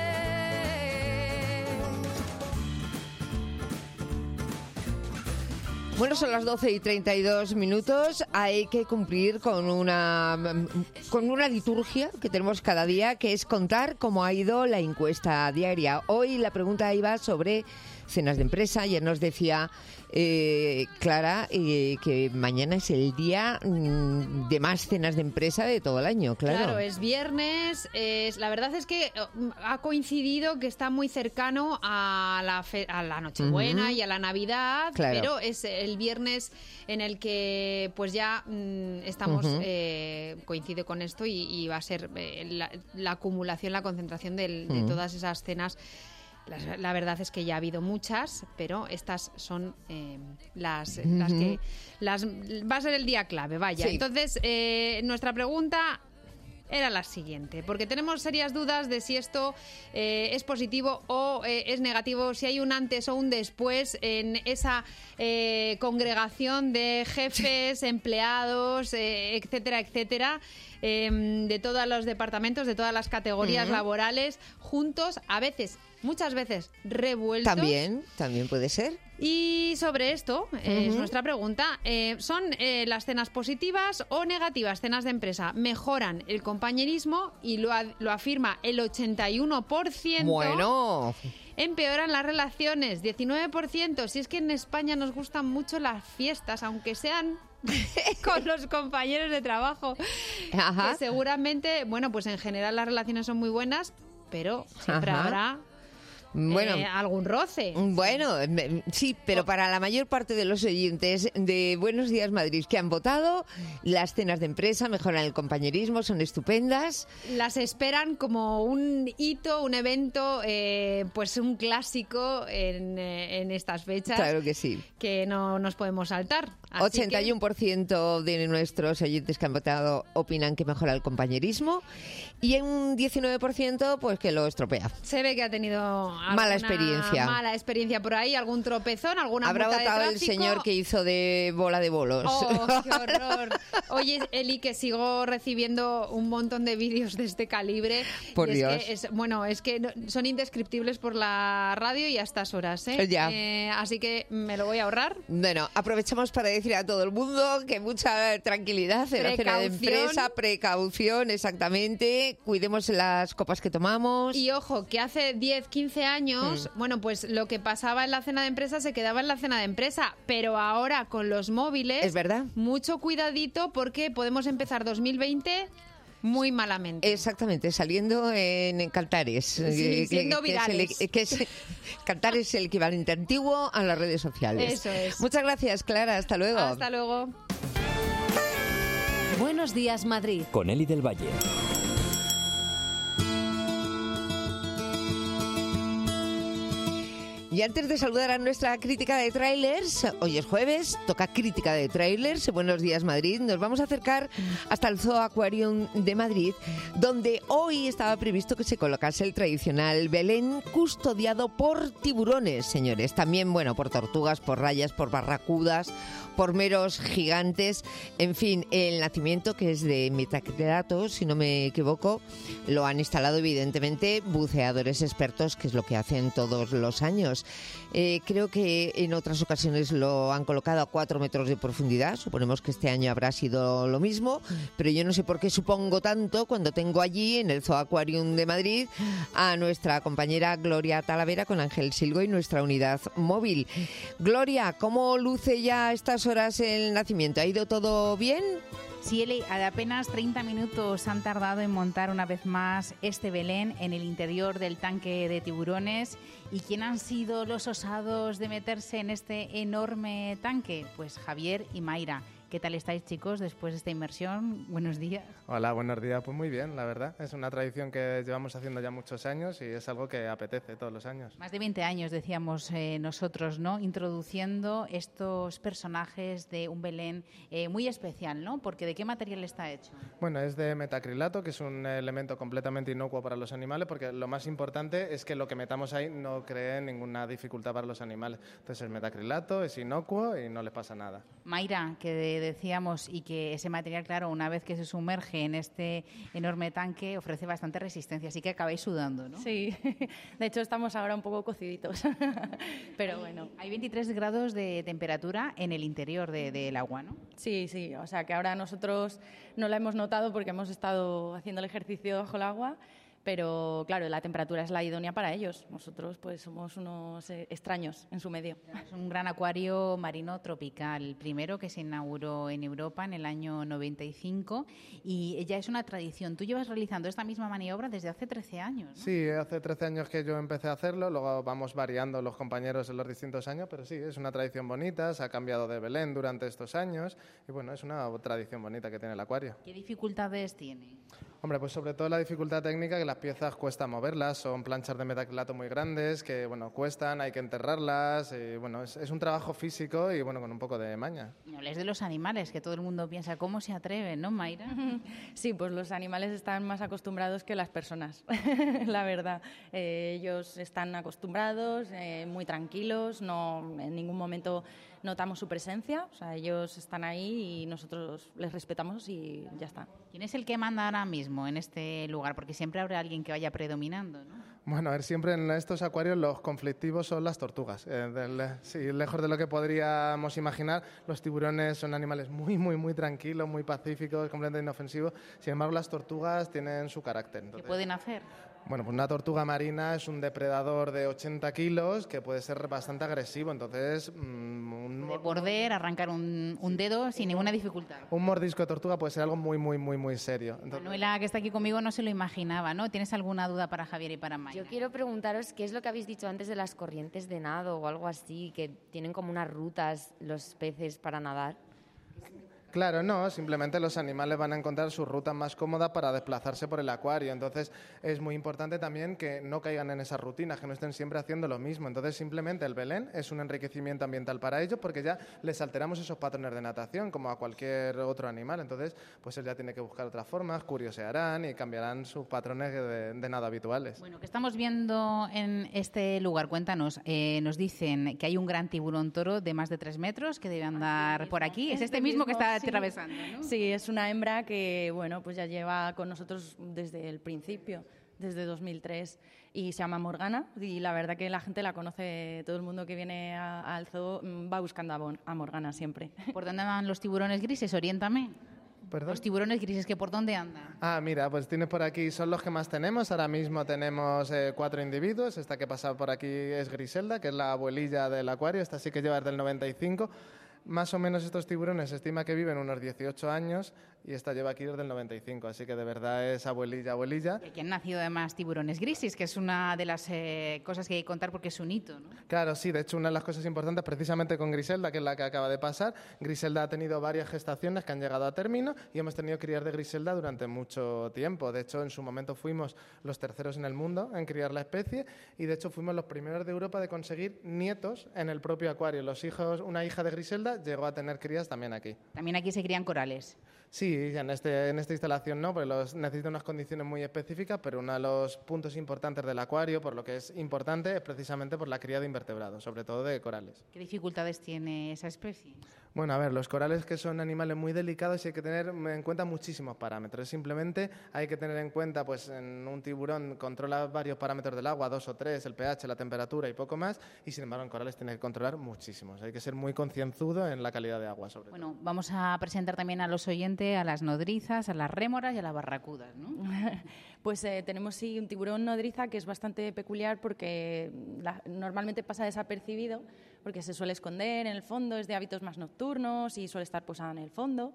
Bueno, son las doce y treinta y dos minutos. Hay que cumplir con una, con una liturgia que tenemos cada día, que es contar cómo ha ido la encuesta diaria. Hoy la pregunta iba sobre cenas de empresa. Ayer nos decía eh, Clara eh, que mañana es el día mm, de más cenas de empresa de todo el año, claro. Claro, es viernes. Es, la verdad es que ha coincidido que está muy cercano a la, fe, a la Nochebuena uh-huh. y a la Navidad, claro. pero es el viernes en el que pues ya mm, estamos, uh-huh. eh, coincide con esto y, y va a ser eh, la, la acumulación, la concentración del, uh-huh. de todas esas cenas. La, la verdad es que ya ha habido muchas, pero estas son eh, las, uh-huh. las que las va a ser el día clave, vaya. Sí. Entonces, eh, nuestra pregunta era la siguiente, porque tenemos serias dudas de si esto eh, es positivo o eh, es negativo, si hay un antes o un después en esa eh, congregación de jefes, empleados, eh, etcétera, etcétera, eh, de todos los departamentos, de todas las categorías uh-huh. laborales, juntos, a veces, muchas veces revueltos. También, también puede ser. Y sobre esto uh-huh. es nuestra pregunta. Eh, ¿Son eh, las cenas positivas o negativas? Cenas de empresa mejoran el compañerismo y lo, a, lo afirma el ochenta y uno por ciento. Bueno. Empeoran las relaciones, diecinueve por ciento. Si es que en España nos gustan mucho las fiestas, aunque sean con los compañeros de trabajo. Ajá. Que seguramente, bueno, pues en general las relaciones son muy buenas, pero siempre Ajá. habrá Bueno, eh, algún roce. Bueno, sí, pero para la mayor parte de los oyentes de Buenos Días Madrid que han votado, las cenas de empresa mejoran el compañerismo, son estupendas. Las esperan como un hito, un evento, eh, pues un clásico en, eh, en estas fechas. Claro que sí. Que no nos podemos saltar. Así ochenta y uno por ciento que... de nuestros oyentes que han votado opinan que mejora el compañerismo y en un diecinueve por ciento pues que lo estropea. Se ve que ha tenido mala experiencia. Mala experiencia por ahí, algún tropezón, alguna Habrá multa de votado tráfico. el señor que hizo de bola de bolos. ¡Oh, qué horror! Oye, Eli, que sigo recibiendo un montón de vídeos de este calibre. Por y Dios. Es que es, bueno, es que son indescriptibles por la radio y a estas horas, ¿eh? Ya. Eh, así que me lo voy a ahorrar. Bueno, aprovechamos para decir a todo el mundo que mucha tranquilidad en la cena de empresa, precaución, exactamente, cuidemos las copas que tomamos. Y ojo, que hace diez, quince años, mm. bueno, pues lo que pasaba en la cena de empresa se quedaba en la cena de empresa, pero ahora con los móviles... Es verdad. Mucho cuidadito porque podemos empezar dos mil veinte... muy malamente. Exactamente, saliendo en, en Cantares. Sí, siendo que, virales. Que es el, que es, Cantares es el equivalente antiguo a las redes sociales. Eso es. Muchas gracias, Clara. Hasta luego. Hasta luego. Buenos días, Madrid. Con Eli del Valle. Y antes de saludar a nuestra crítica de trailers, hoy es jueves, toca crítica de trailers. Buenos días, Madrid. Nos vamos a acercar hasta el Zoo Aquarium de Madrid, donde hoy estaba previsto que se colocase el tradicional Belén custodiado por tiburones, señores. También, bueno, por tortugas, por rayas, por barracudas, por meros gigantes. En fin, el nacimiento, que es de metacrilato, si no me equivoco, lo han instalado evidentemente buceadores expertos, que es lo que hacen todos los años. Eh, creo que en otras ocasiones lo han colocado a cuatro metros de profundidad. Suponemos que este año habrá sido lo mismo, pero yo no sé por qué supongo tanto cuando tengo allí en el Zoo Aquarium de Madrid a nuestra compañera Gloria Talavera con Ángel Silgo y nuestra unidad móvil. Gloria, ¿cómo luce ya a estas horas el nacimiento? ¿Ha ido todo bien? Sí, Eli, apenas treinta minutos han tardado en montar una vez más este Belén en el interior del tanque de tiburones. ¿Y quién han sido los osados de meterse en este enorme tanque? Pues Javier y Mayra. ¿Qué tal estáis, chicos, después de esta inmersión? Buenos días. Hola, buenos días. Pues muy bien, la verdad. Es una tradición que llevamos haciendo ya muchos años y es algo que apetece todos los años. Más de veinte años, decíamos eh, nosotros, ¿no? Introduciendo estos personajes de un Belén eh, muy especial, ¿no? Porque ¿de qué material está hecho? Bueno, es de metacrilato, que es un elemento completamente inocuo para los animales, porque lo más importante es que lo que metamos ahí no cree ninguna dificultad para los animales. Entonces es metacrilato, es inocuo y no les pasa nada. Mayra, que de decíamos, y que ese material, claro, una vez que se sumerge en este enorme tanque, ofrece bastante resistencia, así que acabáis sudando, ¿no? Sí, de hecho estamos ahora un poco cociditos, pero bueno. Hay veintitrés grados de temperatura en el interior de, del agua, ¿no? Sí, sí, o sea que ahora nosotros no la hemos notado porque hemos estado haciendo el ejercicio bajo el agua, pero claro, la temperatura es la idónea para ellos. Nosotros pues somos unos eh, extraños en su medio. Es un gran acuario marino tropical, primero que se inauguró en Europa en el año noventa y cinco y ya es una tradición. Tú llevas realizando esta misma maniobra desde hace trece años, ¿no? Sí, hace trece años que yo empecé a hacerlo, luego vamos variando los compañeros en los distintos años, pero sí, es una tradición bonita, se ha cambiado de Belén durante estos años y bueno, es una tradición bonita que tiene el acuario. ¿Qué dificultades tiene? Hombre, pues sobre todo la dificultad técnica, que las piezas cuesta moverlas, son planchas de metacrilato muy grandes, que bueno, cuestan, hay que enterrarlas, y bueno, es, es un trabajo físico y bueno, con un poco de maña. No hables de los animales, que todo el mundo piensa, ¿cómo se atreven, no, Mayra? Sí, pues los animales están más acostumbrados que las personas, la verdad. Eh, ellos están acostumbrados, eh, muy tranquilos, no en ningún momento notamos su presencia, o sea, ellos están ahí y nosotros les respetamos y ya está. ¿Quién es el que manda ahora mismo en este lugar? Porque siempre habrá alguien que vaya predominando, ¿no? Bueno, a ver, siempre en estos acuarios los conflictivos son las tortugas. Eh, del, sí, lejos de lo que podríamos imaginar, los tiburones son animales muy, muy, muy tranquilos, muy pacíficos, completamente inofensivos. Sin embargo, las tortugas tienen su carácter. Entonces, ¿qué pueden hacer? Bueno, pues una tortuga marina es un depredador de ochenta kilos que puede ser bastante agresivo, entonces... Mmm, un, de morder, arrancar un, un dedo sin ninguna dificultad. Un mordisco de tortuga puede ser algo muy, muy, muy, muy serio. Entonces... Manuela, que está aquí conmigo, no se lo imaginaba, ¿no? ¿Tienes alguna duda para Javier y para Mayra? Yo quiero preguntaros qué es lo que habéis dicho antes de las corrientes de nado o algo así, que tienen como unas rutas los peces para nadar. Claro, no, simplemente los animales van a encontrar su ruta más cómoda para desplazarse por el acuario. Entonces es muy importante también que no caigan en esas rutinas, que no estén siempre haciendo lo mismo. Entonces simplemente el Belén es un enriquecimiento ambiental para ellos porque ya les alteramos esos patrones de natación como a cualquier otro animal. Entonces pues él ya tiene que buscar otras formas, curiosearán y cambiarán sus patrones de, de nado habituales. Bueno, ¿qué estamos viendo en este lugar? Cuéntanos, eh, nos dicen que hay un gran tiburón toro de más de tres metros que debe andar por aquí. ¿Es este mismo que está atravesando, ¿no? Sí, es una hembra que, bueno, pues ya lleva con nosotros desde el principio, desde dos mil tres, y se llama Morgana, y la verdad que la gente la conoce, todo el mundo que viene a, al zoo va buscando a, Bon, a Morgana siempre. ¿Por dónde van los tiburones grises? Oriéntame. ¿Perdón? Los tiburones grises, ¿que por dónde andan? Ah, mira, pues tienes por aquí, son los que más tenemos. Ahora mismo tenemos eh, cuatro individuos. Esta que pasa por aquí es Griselda, que es la abuelilla del acuario. Esta sí que lleva desde el noventa y cinco. Más o menos estos tiburones se estima que viven unos dieciocho años y esta lleva aquí desde el noventa y cinco, así que de verdad es abuelilla, abuelilla. Y aquí han nacido además tiburones grises, que es una de las eh, cosas que hay que contar porque es un hito, ¿no? Claro, sí, de hecho una de las cosas importantes precisamente con Griselda, que es la que acaba de pasar, Griselda ha tenido varias gestaciones que han llegado a término y hemos tenido criar de Griselda durante mucho tiempo. De hecho, en su momento fuimos los terceros en el mundo en criar la especie y de hecho fuimos los primeros de Europa de conseguir nietos en el propio acuario. Los hijos, una hija de Griselda llegó a tener crías también aquí. También aquí se crían corales. Sí, en, este, en esta instalación no, porque los, necesita unas condiciones muy específicas, pero uno de los puntos importantes del acuario, por lo que es importante, es precisamente por la cría de invertebrados, sobre todo de corales. ¿Qué dificultades tiene esa especie? Bueno, a ver, los corales que son animales muy delicados y hay que tener en cuenta muchísimos parámetros. Simplemente hay que tener en cuenta, pues en un tiburón controla varios parámetros del agua, dos o tres, el pH, la temperatura y poco más, y sin embargo en corales tiene que controlar muchísimos. Hay que ser muy concienzudo en la calidad de agua, sobre bueno, todo. Vamos a presentar también a los oyentes a las nodrizas, a las rémoras y a las barracudas, ¿no? Pues eh, tenemos sí un tiburón nodriza que es bastante peculiar porque la, normalmente pasa desapercibido porque se suele esconder en el fondo, es de hábitos más nocturnos y suele estar posada en el fondo.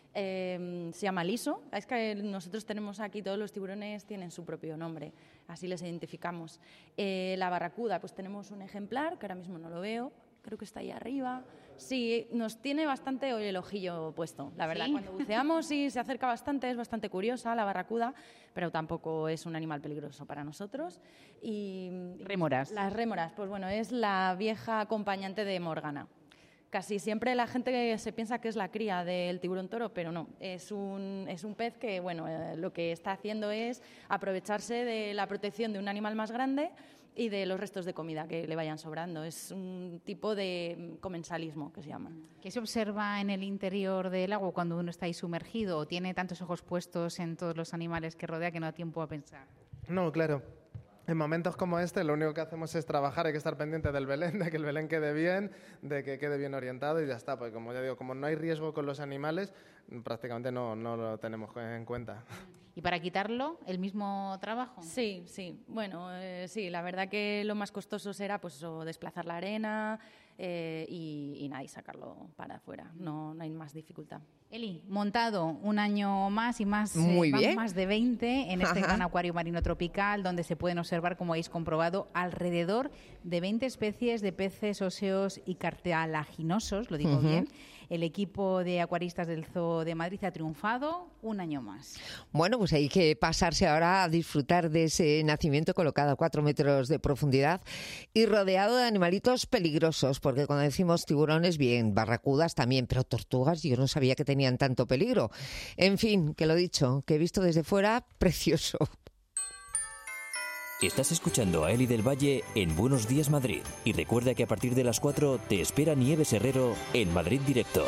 Eh, se llama liso. Es que nosotros tenemos aquí, todos los tiburones tienen su propio nombre, así les identificamos. Eh, la barracuda, pues tenemos un ejemplar, que ahora mismo no lo veo, creo que está ahí arriba. Sí, nos tiene bastante el ojillo puesto, la verdad. ¿Sí? Cuando buceamos sí se acerca bastante, es bastante curiosa la barracuda, pero tampoco es un animal peligroso para nosotros. Y rémoras. Las rémoras, pues bueno, es la vieja acompañante de Morgana. Casi siempre la gente se piensa que es la cría del tiburón toro, pero no, es un, es un pez que bueno, eh, lo que está haciendo es aprovecharse de la protección de un animal más grande y de los restos de comida que le vayan sobrando. Es un tipo de comensalismo que se llama. ¿Qué se observa en el interior del agua cuando uno está ahí sumergido o tiene tantos ojos puestos en todos los animales que rodea que no da tiempo a pensar? No, claro. En momentos como este, lo único que hacemos es trabajar, hay que estar pendiente del Belén, de que el Belén quede bien, de que quede bien orientado y ya está. Porque como ya digo, como no hay riesgo con los animales, prácticamente no, no lo tenemos en cuenta. ¿Y para quitarlo, el mismo trabajo? Sí, sí. Bueno, eh, sí, la verdad que lo más costoso será pues eso, desplazar la arena eh, y, y nada, y sacarlo para afuera. No, no hay más dificultad. Eli, montado un año más y más, Muy eh, bien. más de veinte en este Ajá. gran acuario marino tropical, donde se pueden observar, como habéis comprobado, alrededor de veinte especies de peces óseos y cartilaginosos, lo digo Ujú. bien. El equipo de acuaristas del Zoo de Madrid ha triunfado un año más. Bueno, pues hay que pasarse ahora a disfrutar de ese nacimiento colocado a cuatro metros de profundidad y rodeado de animalitos peligrosos, porque cuando decimos tiburones, bien, barracudas también, pero tortugas yo no sabía que tenían tanto peligro. En fin, que lo dicho, que he visto desde fuera, precioso. Estás escuchando a Eli del Valle en Buenos Días Madrid. Y recuerda que a partir de las cuatro te espera Nieves Herrero en Madrid Directo.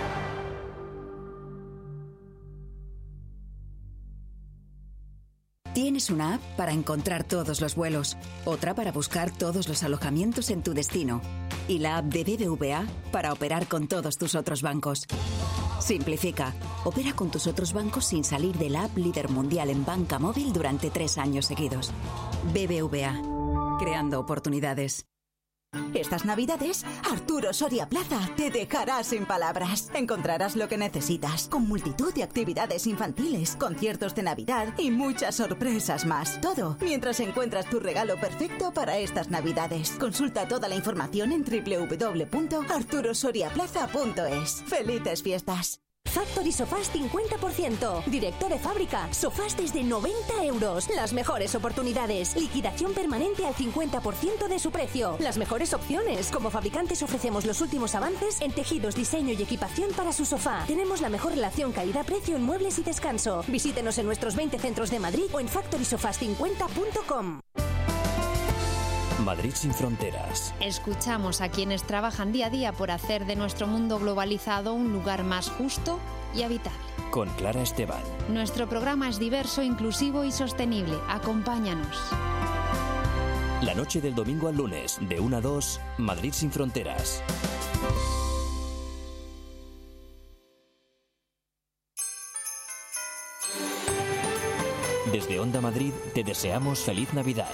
Tienes una app para encontrar todos los vuelos, otra para buscar todos los alojamientos en tu destino y la app de B B V A para operar con todos tus otros bancos. Simplifica. Opera con tus otros bancos sin salir de la app líder mundial en banca móvil durante tres años seguidos. B B V A. Creando oportunidades. Estas Navidades, Arturo Soria Plaza te dejará sin palabras. Encontrarás lo que necesitas, con multitud de actividades infantiles, conciertos de Navidad y muchas sorpresas más. Todo mientras encuentras tu regalo perfecto para estas Navidades. Consulta toda la información en doble u doble u doble u punto arturo soria plaza punto es. ¡Felices fiestas! Factory Sofás cincuenta por ciento. Directo de fábrica. Sofás desde noventa euros. Las mejores oportunidades. Liquidación permanente al cincuenta por ciento de su precio. Las mejores opciones. Como fabricantes ofrecemos los últimos avances en tejidos, diseño y equipación para su sofá. Tenemos la mejor relación calidad-precio en muebles y descanso. Visítenos en nuestros veinte centros de Madrid o en factory sofás cincuenta punto com. Madrid sin fronteras. Escuchamos a quienes trabajan día a día por hacer de nuestro mundo globalizado un lugar más justo y habitable. Con Clara Esteban. Nuestro programa es diverso, inclusivo y sostenible. Acompáñanos. La noche del domingo al lunes, de una a dos, Madrid sin fronteras. Desde Onda Madrid te deseamos feliz Navidad.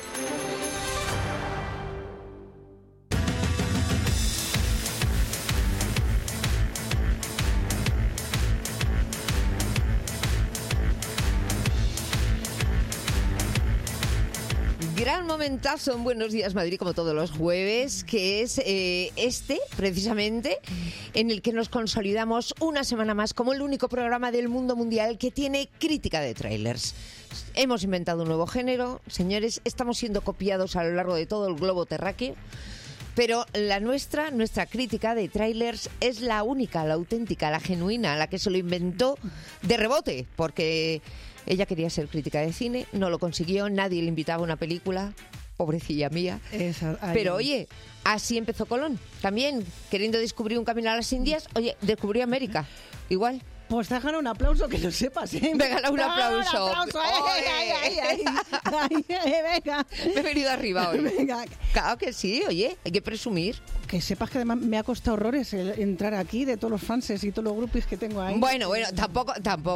Gran momentazo en Buenos Días Madrid, como todos los jueves, que es eh, este, precisamente, en el que nos consolidamos una semana más como el único programa del mundo mundial que tiene crítica de trailers. Hemos inventado un nuevo género, señores, estamos siendo copiados a lo largo de todo el globo terráqueo, pero la nuestra, nuestra crítica de trailers es la única, la auténtica, la genuina, la que se lo inventó de rebote, porque ella quería ser crítica de cine, no lo consiguió, nadie le invitaba a una película, pobrecilla mía. Esa, pero oye, así empezó Colón, también queriendo descubrir un camino a las Indias, oye, descubrió América, igual. Pues te gana un aplauso, que lo sepas, ¿eh? Me gana un aplauso. Un aplauso. Ay, ay, ay, ay, ay, ay, venga. Me he venido arriba hoy. Venga. Claro que sí, oye, hay que presumir. Que sepas que además me ha costado horrores el entrar aquí de todos los fanses y todos los grupos que tengo ahí. Bueno, bueno, tampoco,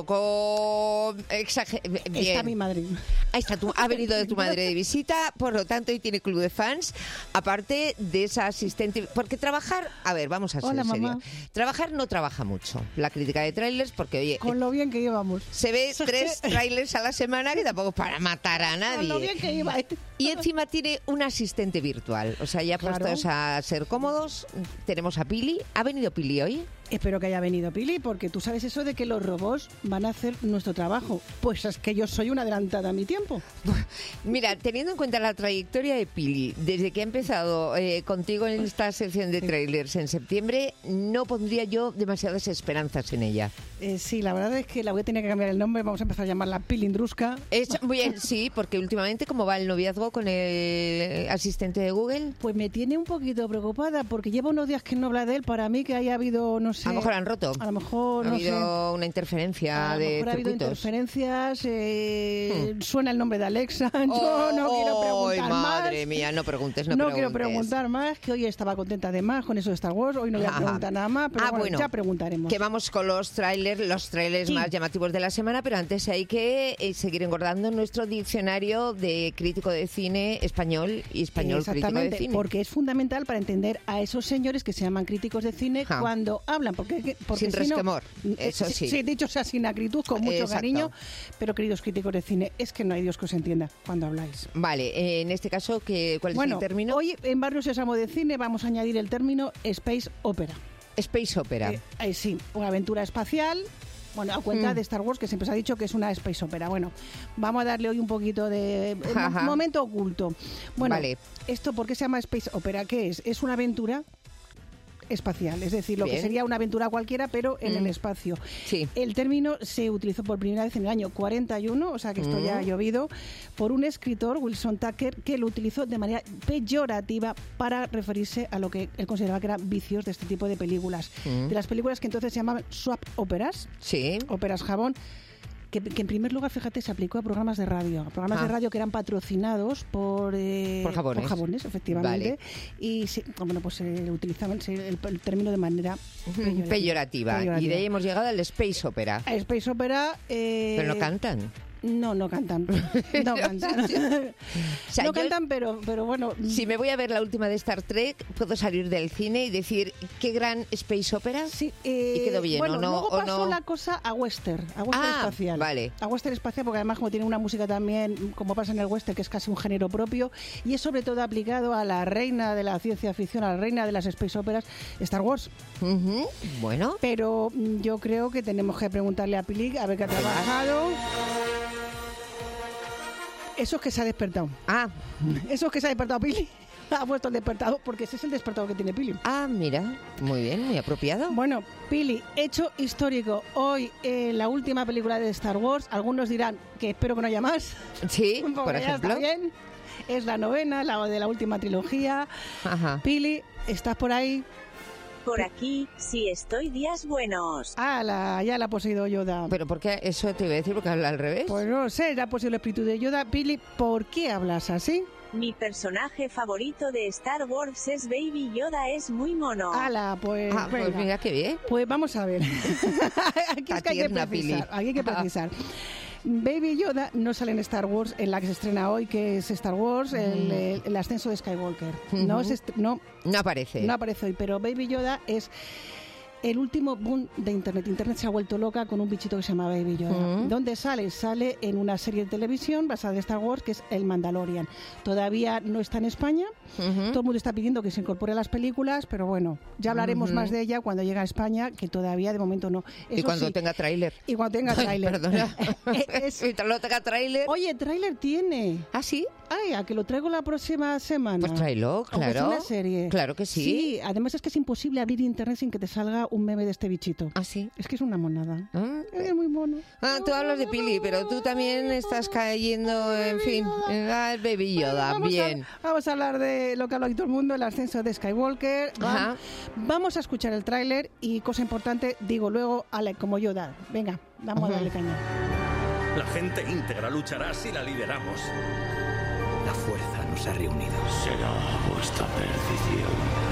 tampoco exager... Bien. Está mi madre. Ahí está, tú, ha venido de tu madre de visita, por lo tanto hoy tiene club de fans, aparte de esa asistente, porque trabajar, a ver, vamos a ser Hola, serios. mamá. Trabajar no trabaja mucho, la crítica de trailers, porque oye, con lo bien que íbamos. Se ve tres trailers a la semana, que tampoco es para matar a nadie. Con lo bien que iba. Y encima tiene un asistente virtual, o sea, ya Claro. puestos a ser cómodos, tenemos a Pili. ¿Ha venido Pili hoy? Espero que haya venido Pili, porque tú sabes eso de que los robots van a hacer nuestro trabajo. Pues es que yo soy una adelantada a mi tiempo. Mira, teniendo en cuenta la trayectoria de Pili, desde que ha empezado eh, contigo en esta sección de trailers en septiembre, no pondría yo demasiadas esperanzas en ella. Eh, sí, la verdad es que la voy a tener que cambiar el nombre, vamos a empezar a llamarla Pilindruska. Es, bien, sí, porque últimamente, ¿cómo va el noviazgo con el asistente de Google? Pues me tiene un poquito preocupada, porque lleva unos días que no habla de él. Para mí que haya habido, no sé... A lo mejor han roto. A lo mejor, ha no habido sé. una interferencia A lo de mejor ha habido circuitos. interferencias, eh, hmm. suena el nombre de Alexa. Yo oh, no quiero preguntar oh, más. Madre mía, no preguntes, no, no preguntes. quiero preguntar más, que hoy estaba contenta de más con eso de Star Wars. Hoy no voy a preguntar nada más, pero ah, bueno, bueno, ya preguntaremos. Que vamos con los trailers, los trailers Sí. más llamativos de la semana, pero antes hay que eh, seguir engordando nuestro diccionario de crítico de cine español y español crítico de Exactamente, cine. porque es fundamental para entender a esos señores que se llaman críticos de cine Ja. cuando hablan, porque, porque Sin si resquemor, no, eso sí. Sí, dicho sea sin acritud, con mucho Exacto. cariño, pero queridos críticos de cine, es que no hay Dios que os entienda cuando habláis. Vale, eh, en este caso, ¿qué, ¿cuál Bueno, es el término? hoy en Barrio Sésamo de Cine vamos a añadir el término Space Opera. Space Opera. Eh, eh, sí, una aventura espacial. Bueno, a cuenta Mm. de Star Wars, que siempre se ha dicho que es una space opera. Bueno, vamos a darle hoy un poquito de eh, Ajá. momento oculto. Bueno, Vale. ¿esto por qué se llama space opera? ¿Qué es? Es una aventura espacial, es decir, lo Bien. que sería una aventura cualquiera, pero en Mm. el espacio. Sí. El término se utilizó por primera vez en el año cuarenta y uno, o sea que esto Mm. ya ha llovido, por un escritor, Wilson Tucker, que lo utilizó de manera peyorativa para referirse a lo que él consideraba que eran vicios de este tipo de películas. Mm. De las películas que entonces se llamaban swap operas, Sí. óperas jabón. que, que en primer lugar, fíjate, se aplicó a programas de radio, a programas ah. de radio que eran patrocinados por, eh, por, jabones. por jabones, efectivamente, vale. y sí, bueno, pues eh, utilizaban sí, el, el término de manera peyorativa. Peyorativa. peyorativa. Y de ahí hemos llegado al Space Opera. A Space Opera... Eh, Pero no cantan. No, no cantan. No cantan. o sea, no yo, cantan, pero, pero bueno. Si me voy a ver la última de Star Trek, puedo salir del cine y decir qué gran space opera. Sí. Eh, y quedó bien, bueno, ¿o no? Luego ¿o pasó no? la cosa a western, a western ah, espacial. Vale. A western espacial, porque además como tiene una música también, como pasa en el western, que es casi un género propio, y es sobre todo aplicado a la reina de la ciencia ficción, a la reina de las space operas, Star Wars. Uh-huh. Bueno. Pero yo creo que tenemos que preguntarle a Pili a ver qué ha trabajado. Eso es que se ha despertado. Ah. Eso es que se ha despertado Pili. Ha puesto el despertador, porque ese es el despertador que tiene Pili. Ah, mira. Muy bien, muy apropiado. Bueno, Pili, hecho histórico. Hoy, en eh, la última película de Star Wars, algunos dirán que espero que no haya más. Sí, por ejemplo. Está bien. Es la novena, la de la última trilogía. Ajá. Pili, ¿estás por ahí? Por aquí, sí estoy, días buenos. Ah, la, ya la ha poseído Yoda. ¿Pero por qué? Eso te iba a decir, porque habla al revés. Pues no sé, la ha poseído el espíritu de Yoda. Pili, ¿por qué hablas así? Mi personaje favorito de Star Wars es Baby Yoda, es muy mono. ¡Hala! Pues, ah, pues mira qué bien. Pues vamos a ver. Aquí es que hay que precisar. Pili. Aquí hay que precisar. Baby Yoda no sale en Star Wars, en la que se estrena hoy, que es Star Wars, mm. el, el, el ascenso de Skywalker. Uh-huh. No, es no, no aparece. No aparece hoy, pero Baby Yoda es el último boom de Internet. Internet se ha vuelto loca con un bichito que se llama Baby Yoda. Uh-huh. ¿Dónde sale? Sale en una serie de televisión basada en Star Wars, que es El Mandalorian. Todavía no está en España. Uh-huh. Todo el mundo está pidiendo que se incorpore a las películas, pero bueno, ya hablaremos uh-huh. más de ella cuando llegue a España, que todavía de momento no. Eso y cuando sí, tenga tráiler. Y cuando tenga tráiler. Perdona. es, no tenga tráiler. Oye, tráiler tiene. ¿Ah, sí? Ay, a que lo traigo la próxima semana. Pues tráelo, claro. Es una serie. Claro que sí. Sí, además es que es imposible abrir internet sin que te salga un meme de este bichito. ¿Ah, sí? Es que es una monada. Ah, es muy mono. Ah, tú hablas de Pili, pero tú también estás cayendo, en fin, en el Baby Yoda. Vamos bien. A, vamos a hablar de lo que habla hoy todo el mundo, el ascenso de Skywalker. Ajá. Vamos a escuchar el tráiler y, cosa importante, digo luego, Ale, como Yoda. Venga, vamos uh-huh. a darle caña. La gente íntegra luchará si la lideramos. La fuerza nos ha reunido. Será vuestra perdición.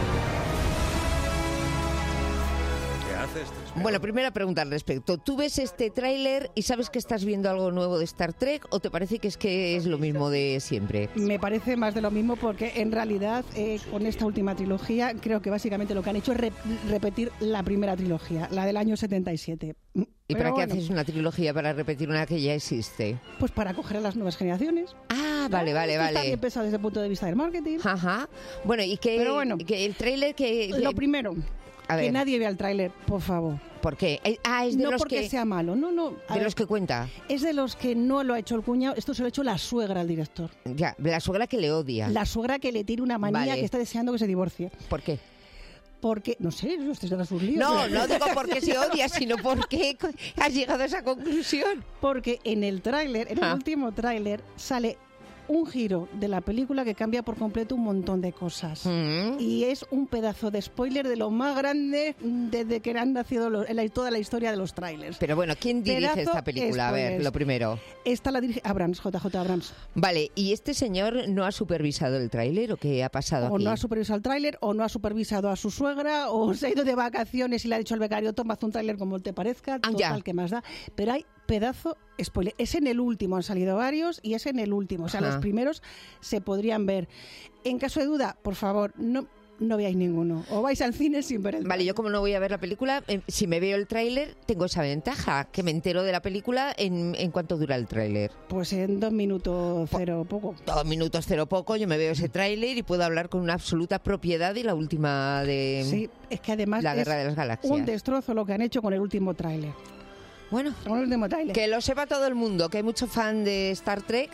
Bueno, primera pregunta al respecto. ¿Tú ves este tráiler y sabes que estás viendo algo nuevo de Star Trek o te parece que es que es lo mismo de siempre? Me parece más de lo mismo porque en realidad eh, con esta última trilogía creo que básicamente lo que han hecho es re- repetir la primera trilogía, la del año setenta y siete. ¿Y Pero para qué bueno, haces una trilogía para repetir una que ya existe? Pues para acoger a las nuevas generaciones. Ah, vale, ¿no? vale, Esto vale. Está bien pensado desde el punto de vista del marketing. Ajá. Bueno, y que, Pero bueno, que el tráiler que... Lo primero... A ver. Que nadie vea el tráiler, por favor. ¿Por qué? Ah, es de no los porque que... sea malo, no, no. ¿De ver, los que cuenta? Es de los que no lo ha hecho el cuñado, esto se lo ha hecho la suegra al director. Ya, la suegra que le odia. La suegra que le tiene una manía, vale. que está deseando que se divorcie. ¿Por qué? Porque, no sé, usted será sus líos. No, no digo porque se odia, sino porque has llegado a esa conclusión. Porque en el tráiler, en el ah. último tráiler, sale un giro de la película que cambia por completo un montón de cosas. Mm. Y es un pedazo de spoiler de lo más grande desde que han nacido los, en la, toda la historia de los trailers. Pero bueno, ¿quién dirige pedazo esta película? Spoilers. A ver, lo primero. Esta la dirige Abrams, J J Abrams. Vale, ¿y este señor no ha supervisado el tráiler o qué ha pasado o aquí? O no ha supervisado el tráiler, o no ha supervisado a su suegra, o se ha ido de vacaciones y le ha dicho al becario, toma, haz un tráiler como te parezca, ah, total, que más da. Pero hay pedazo spoiler. Es en el último, han salido varios y es en el último. O sea, Ajá. los primeros se podrían ver. En caso de duda, por favor, no, no veáis ninguno. O vais al cine sin ver el tráiler. Vale, yo como no voy a ver la película, eh, si me veo el tráiler, tengo esa ventaja, que me entero de la película en, en cuánto dura el tráiler. Pues en dos minutos cero poco. Dos minutos cero poco, yo me veo ese tráiler y puedo hablar con una absoluta propiedad de la última de sí, es que además la Guerra es de las Galaxias. Un destrozo lo que han hecho con el último tráiler. Bueno, que lo sepa todo el mundo, que hay mucho fan de Star Trek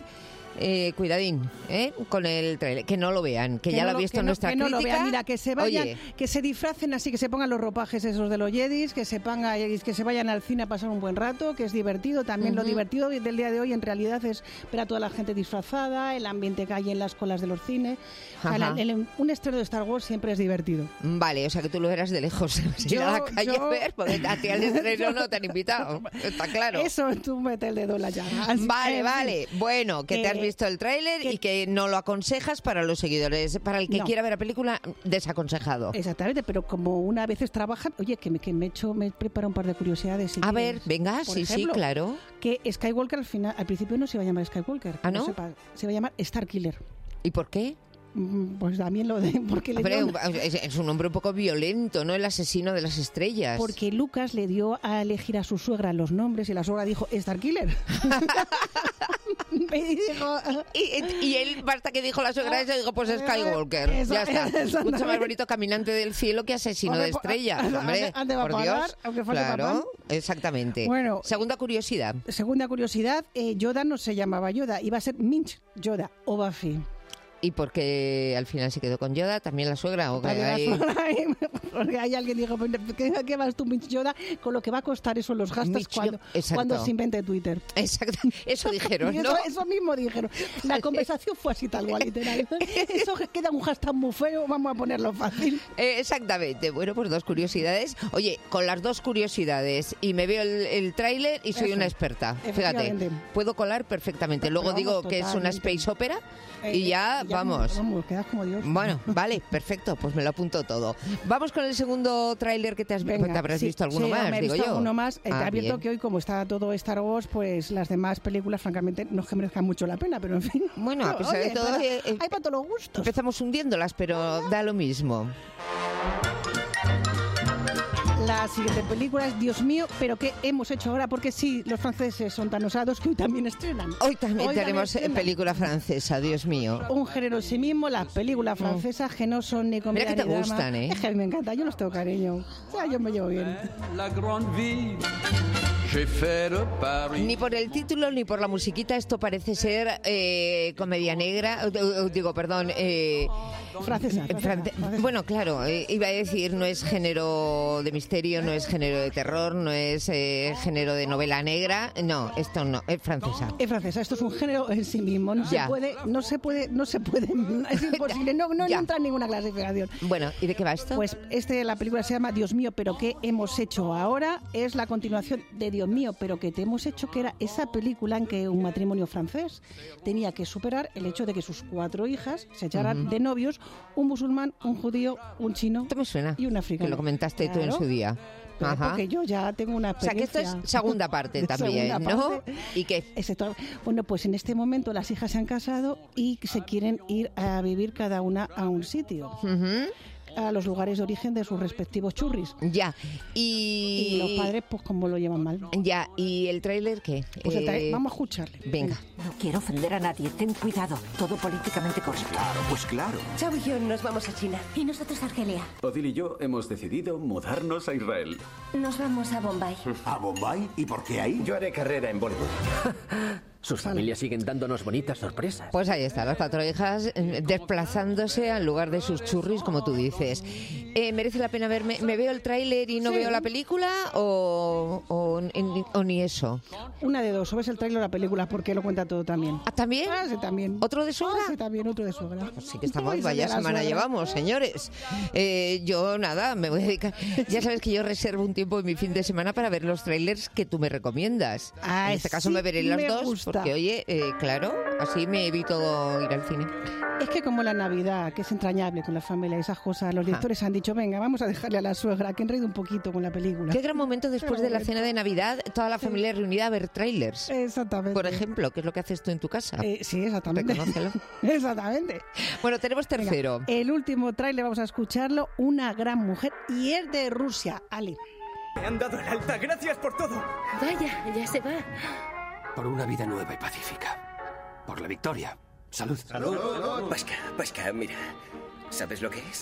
Eh, cuidadín, ¿eh? Con el trailer, que no lo vean, que, Que ya no lo ha lo- visto que no- nuestra que no crítica. lo vean, mira, que se vayan, Oye, que se disfracen así, que se pongan los ropajes esos de los Jedis, que se pongan, que se vayan al cine a pasar un buen rato, que es divertido. También lo Ujú. divertido del día de hoy en realidad es ver a toda la gente disfrazada, el ambiente que hay en las colas de los cines. O sea, Ajá. la- el- un estreno de Star Wars siempre es divertido. vale, o sea que tú lo verás de lejos, ir Yo- a la calle yo- a ver, porque a ti al estreno no te han invitado, está claro. Eso, tú mete el dedo en la llaga. Así- Vale, en vale. fin. Bueno, que te has Eh, visto el tráiler y que no lo aconsejas para los seguidores. Para el que No. quiera ver la película, desaconsejado. Exactamente, pero como una vez trabajan, oye, que me, que me he hecho, me he preparado un par de curiosidades. si A quieres. ver, venga, Por sí, sí, ejemplo, claro. Que Skywalker al final, al principio no se iba a llamar Skywalker. ¿Ah, que no? sepa, se va a llamar Starkiller. ¿Y por qué? Mm, Pues también lo de... Porque, le Hombre, dio un- una- es, es un hombre un poco violento, ¿no? El asesino de las estrellas. porque Lucas le dio a elegir a su suegra los nombres y la suegra dijo Starkiller. y dijo... Y, y él, basta que dijo la suegra eso, dijo, pues Skywalker. Eso, ya está. exactamente. Mucho más bonito caminante del cielo que asesino Hombre, de po- estrellas. ande- Hombre, ande va por a Dios. pagar, aunque fuese Claro, papá. exactamente. Bueno, segunda curiosidad. Segunda curiosidad, eh, Yoda no se llamaba Yoda, iba a ser Minch Yoda o Buffy. ¿Y por qué al final se quedó con Yoda? ¿También la suegra? ¿O que También la hay- suegra ahí, porque hay alguien dijo, ¿qué, qué vas tú, Minch Yoda? Con lo que va a costar eso en los hashtags Minch cuando, Yoda, exacto. cuando se invente Twitter. Exacto, eso dijeron, Y ¿no? eso, eso mismo dijeron. La conversación fue así tal cual, literal. Eso que queda un hashtag muy feo, vamos a ponerlo fácil. Eh, exactamente. Bueno, pues dos curiosidades. Oye, con las dos curiosidades y me veo el, el tráiler y soy Eso, una experta. Fíjate, efectivamente. puedo colar perfectamente. Luego Pero digo vamos, que es una totalmente. space opera Eh, y ya, ya vamos. Vamos, quedas como Dios. Bueno, vale, perfecto, pues me lo apunto todo. Vamos con el segundo tráiler que te has visto. Venga, ¿Te habrás sí, visto alguno sí, más? me he digo visto yo. alguno más. Eh, te Ah, advierto bien. que hoy, como está todo Star Wars, pues las demás películas, francamente, no es que merezcan mucho la pena, pero en fin. Bueno, a pesar Oye, de todo, para- eh, eh, hay para todos los gustos. empezamos hundiéndolas, pero da lo mismo. La siguiente película es Dios mío, pero ¿qué hemos hecho ahora? Porque sí, los franceses son tan osados que hoy también estrenan. Hoy también tenemos estrenan. película francesa, Dios mío. Un género en sí mismo, las películas francesas que no son ni comedia Mira que te ni drama. gustan, ¿eh? Es que a mí me encanta, yo los tengo cariño. O sea, yo me llevo bien. La grande ville, j'ai fait de Paris. Ni por el título ni por la musiquita esto parece ser eh, comedia negra, eh, eh, digo, perdón, eh, Francesa, eh, francesa, frante- bueno, claro, eh, iba a decir no es género de misterio, no es género de terror, no es eh, género de novela negra, no, esto no, es francesa. Es francesa, esto es un género en sí mismo, no Ya. se puede, no se puede, no se puede, es imposible, no, no Ya. entra en ninguna clasificación. Bueno, ¿y de qué va esto? Pues este, la película se llama Dios mío, pero ¿qué hemos hecho ahora? Es la continuación de Dios mío, pero ¿qué te hemos hecho? Que era esa película en que un matrimonio francés tenía que superar el hecho de que sus cuatro hijas se echaran Ujú. de novios, un musulmán, un judío, un chino me suena y un africano. que lo comentaste tú en Claro. su día. Pero Ajá. Porque yo ya tengo una O sea, que experiencia. esto es segunda parte de también, segunda ¿no? parte. ¿Y qué? Excepto- bueno, pues en este momento las hijas se han casado y se quieren ir a vivir cada una a un sitio. A los lugares de origen de sus respectivos churris. Ya. Y, Y, los padres, pues como lo llevan mal. Ya, ¿y el tráiler qué? Pues el tráiler- Eh, vamos a escucharle. Venga. No quiero ofender a nadie. Ten cuidado. Todo políticamente correcto. Claro, pues claro. Chao y yo nos vamos a China. Y nosotros a Argelia. Odil y yo hemos decidido mudarnos a Israel. Nos vamos a Bombay. ¿A Bombay? ¿Y por qué ahí? Yo haré carrera en Bollywood. Sus familias siguen dándonos bonitas sorpresas. Pues ahí están las cuatro hijas eh, desplazándose al lugar de sus churris, como tú dices. Eh, ¿Merece la pena verme? ¿Me veo el tráiler y no Sí. veo la película o, o, o- o ni eso? Una de dos, o ves el tráiler o la película, porque lo cuenta todo también. ¿Ah, también? Ah, sí, también. ¿Otro de suegra? Ah, sí, también, otro de suegra. Sí que estamos, Ay, vaya soy de la semana suegra. llevamos, señores. Eh, yo nada, me voy a dedicar. Ya sabes que yo reservo un tiempo en mi fin de semana para ver los trailers que tú me recomiendas. Ah, en este caso sí, me veré los me dos, gusta. porque oye, eh, claro, así me evito ir al cine. Es que como la Navidad, que es entrañable con la familia y esas cosas, los directores han dicho, venga, vamos a dejarle a la suegra que enrede un poquito con la película. Qué gran momento después Qué de la momento. cena de Navidad, toda la familia reunida a ver trailers. Exactamente. Por ejemplo, que es lo que haces tú en tu casa. Eh, sí, exactamente. Reconócelo. Exactamente. Bueno, tenemos tercero. Venga, el último tráiler, vamos a escucharlo, una gran mujer, y es de Rusia, Ali. Me han dado el alta. Gracias por todo. Vaya, ya se va. Por una vida nueva y pacífica. Por la victoria. Salud. Salud. Pasca, Pasca, mira. ¿Sabes lo que es?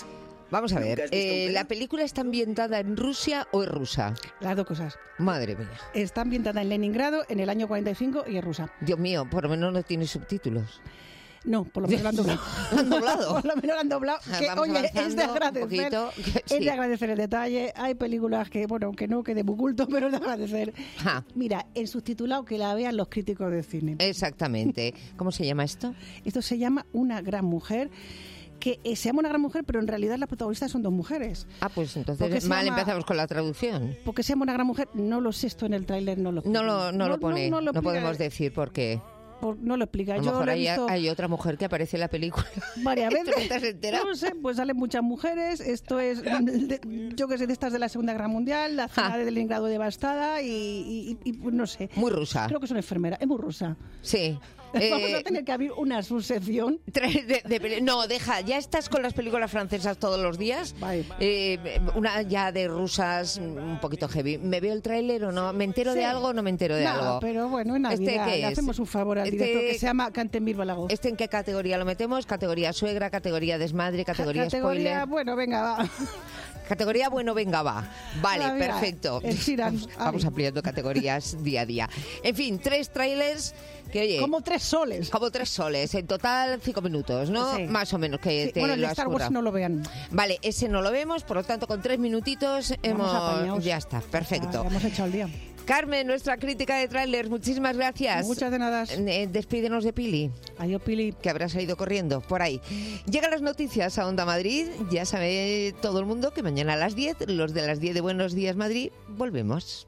Vamos a ver, ¿Nunca has visto un eh, pelo? ¿la película está ambientada en Rusia o es rusa? Las dos cosas. Madre mía. Está ambientada en Leningrado en el año cuarenta y cinco y es rusa. Dios mío, por lo menos no tiene subtítulos. No, por lo menos lo han doblado. ¿Lo han doblado? Por lo menos lo han doblado. Ah, Que, vamos oye, es de avanzando un agradecer. poquito, que Es sí. de agradecer el detalle. Hay películas que, bueno, que no quede muy culto, pero es de agradecer. Ja. Mira, el subtitulado que la vean los críticos de cine. Exactamente. ¿Cómo se llama esto? Esto se llama Una gran mujer. Que eh, se llama Una gran mujer, pero en realidad las protagonistas son dos mujeres. Ah, pues ¿Por qué entonces se mal llama- empezamos con la traducción. ¿Por qué se llama Una gran mujer? No lo sé, esto en el tráiler no lo No lo, no lo pone, no, lo explica. podemos decir por qué. Por- no lo explica. A lo Yo mejor lo he hay, visto hay otra mujer que aparece en la película. varias ¿Tú no veces. te has enterado? No sé, pues salen muchas mujeres. Esto es, de- yo que sé, de estas de la Segunda Guerra Mundial, la ciudad de Leningrado devastada y, y- y, pues, no sé. Muy rusa. Creo que es una enfermera, es muy rusa. Sí. Vamos Eh, a tener que abrir una subsección. Tres de- de peli- no, deja, ya estás con las películas francesas todos los días. Eh, una ya de rusas, un poquito heavy. ¿Me veo el tráiler o no? ¿Me entero de Sí. algo o no me entero de No, algo? pero bueno, en Navidad ¿Este qué le es? hacemos un favor al Este- director que se llama Cantemir Balaguer. ¿Este en qué categoría lo metemos? ¿Categoría suegra, categoría desmadre, categoría, Categoría, spoiler? bueno, venga, va. Categoría bueno, venga, va. Vale, Ah, mira, perfecto. el Siran, Vamos, ahí. vamos ampliando categorías día a día. En fin, tres trailers que, oye... Como tres soles. Como tres soles. En total, cinco minutos, ¿no? Sí. Más o menos que Sí, te bueno, el lo de has Star Wars currado. no lo vean. Vale, ese no lo vemos, por lo tanto, con tres minutitos hemos... apañados. Ya está, perfecto. Ah, hemos hecho al día. Carmen, nuestra crítica de trailers, muchísimas gracias. Muchas de nada. Eh, despídenos de Pili. Adiós, Pili. Que habrá salido corriendo por ahí. Llegan las noticias a Onda Madrid. Ya sabe todo el mundo que mañana a las diez, los de las diez de Buenos Días Madrid, volvemos.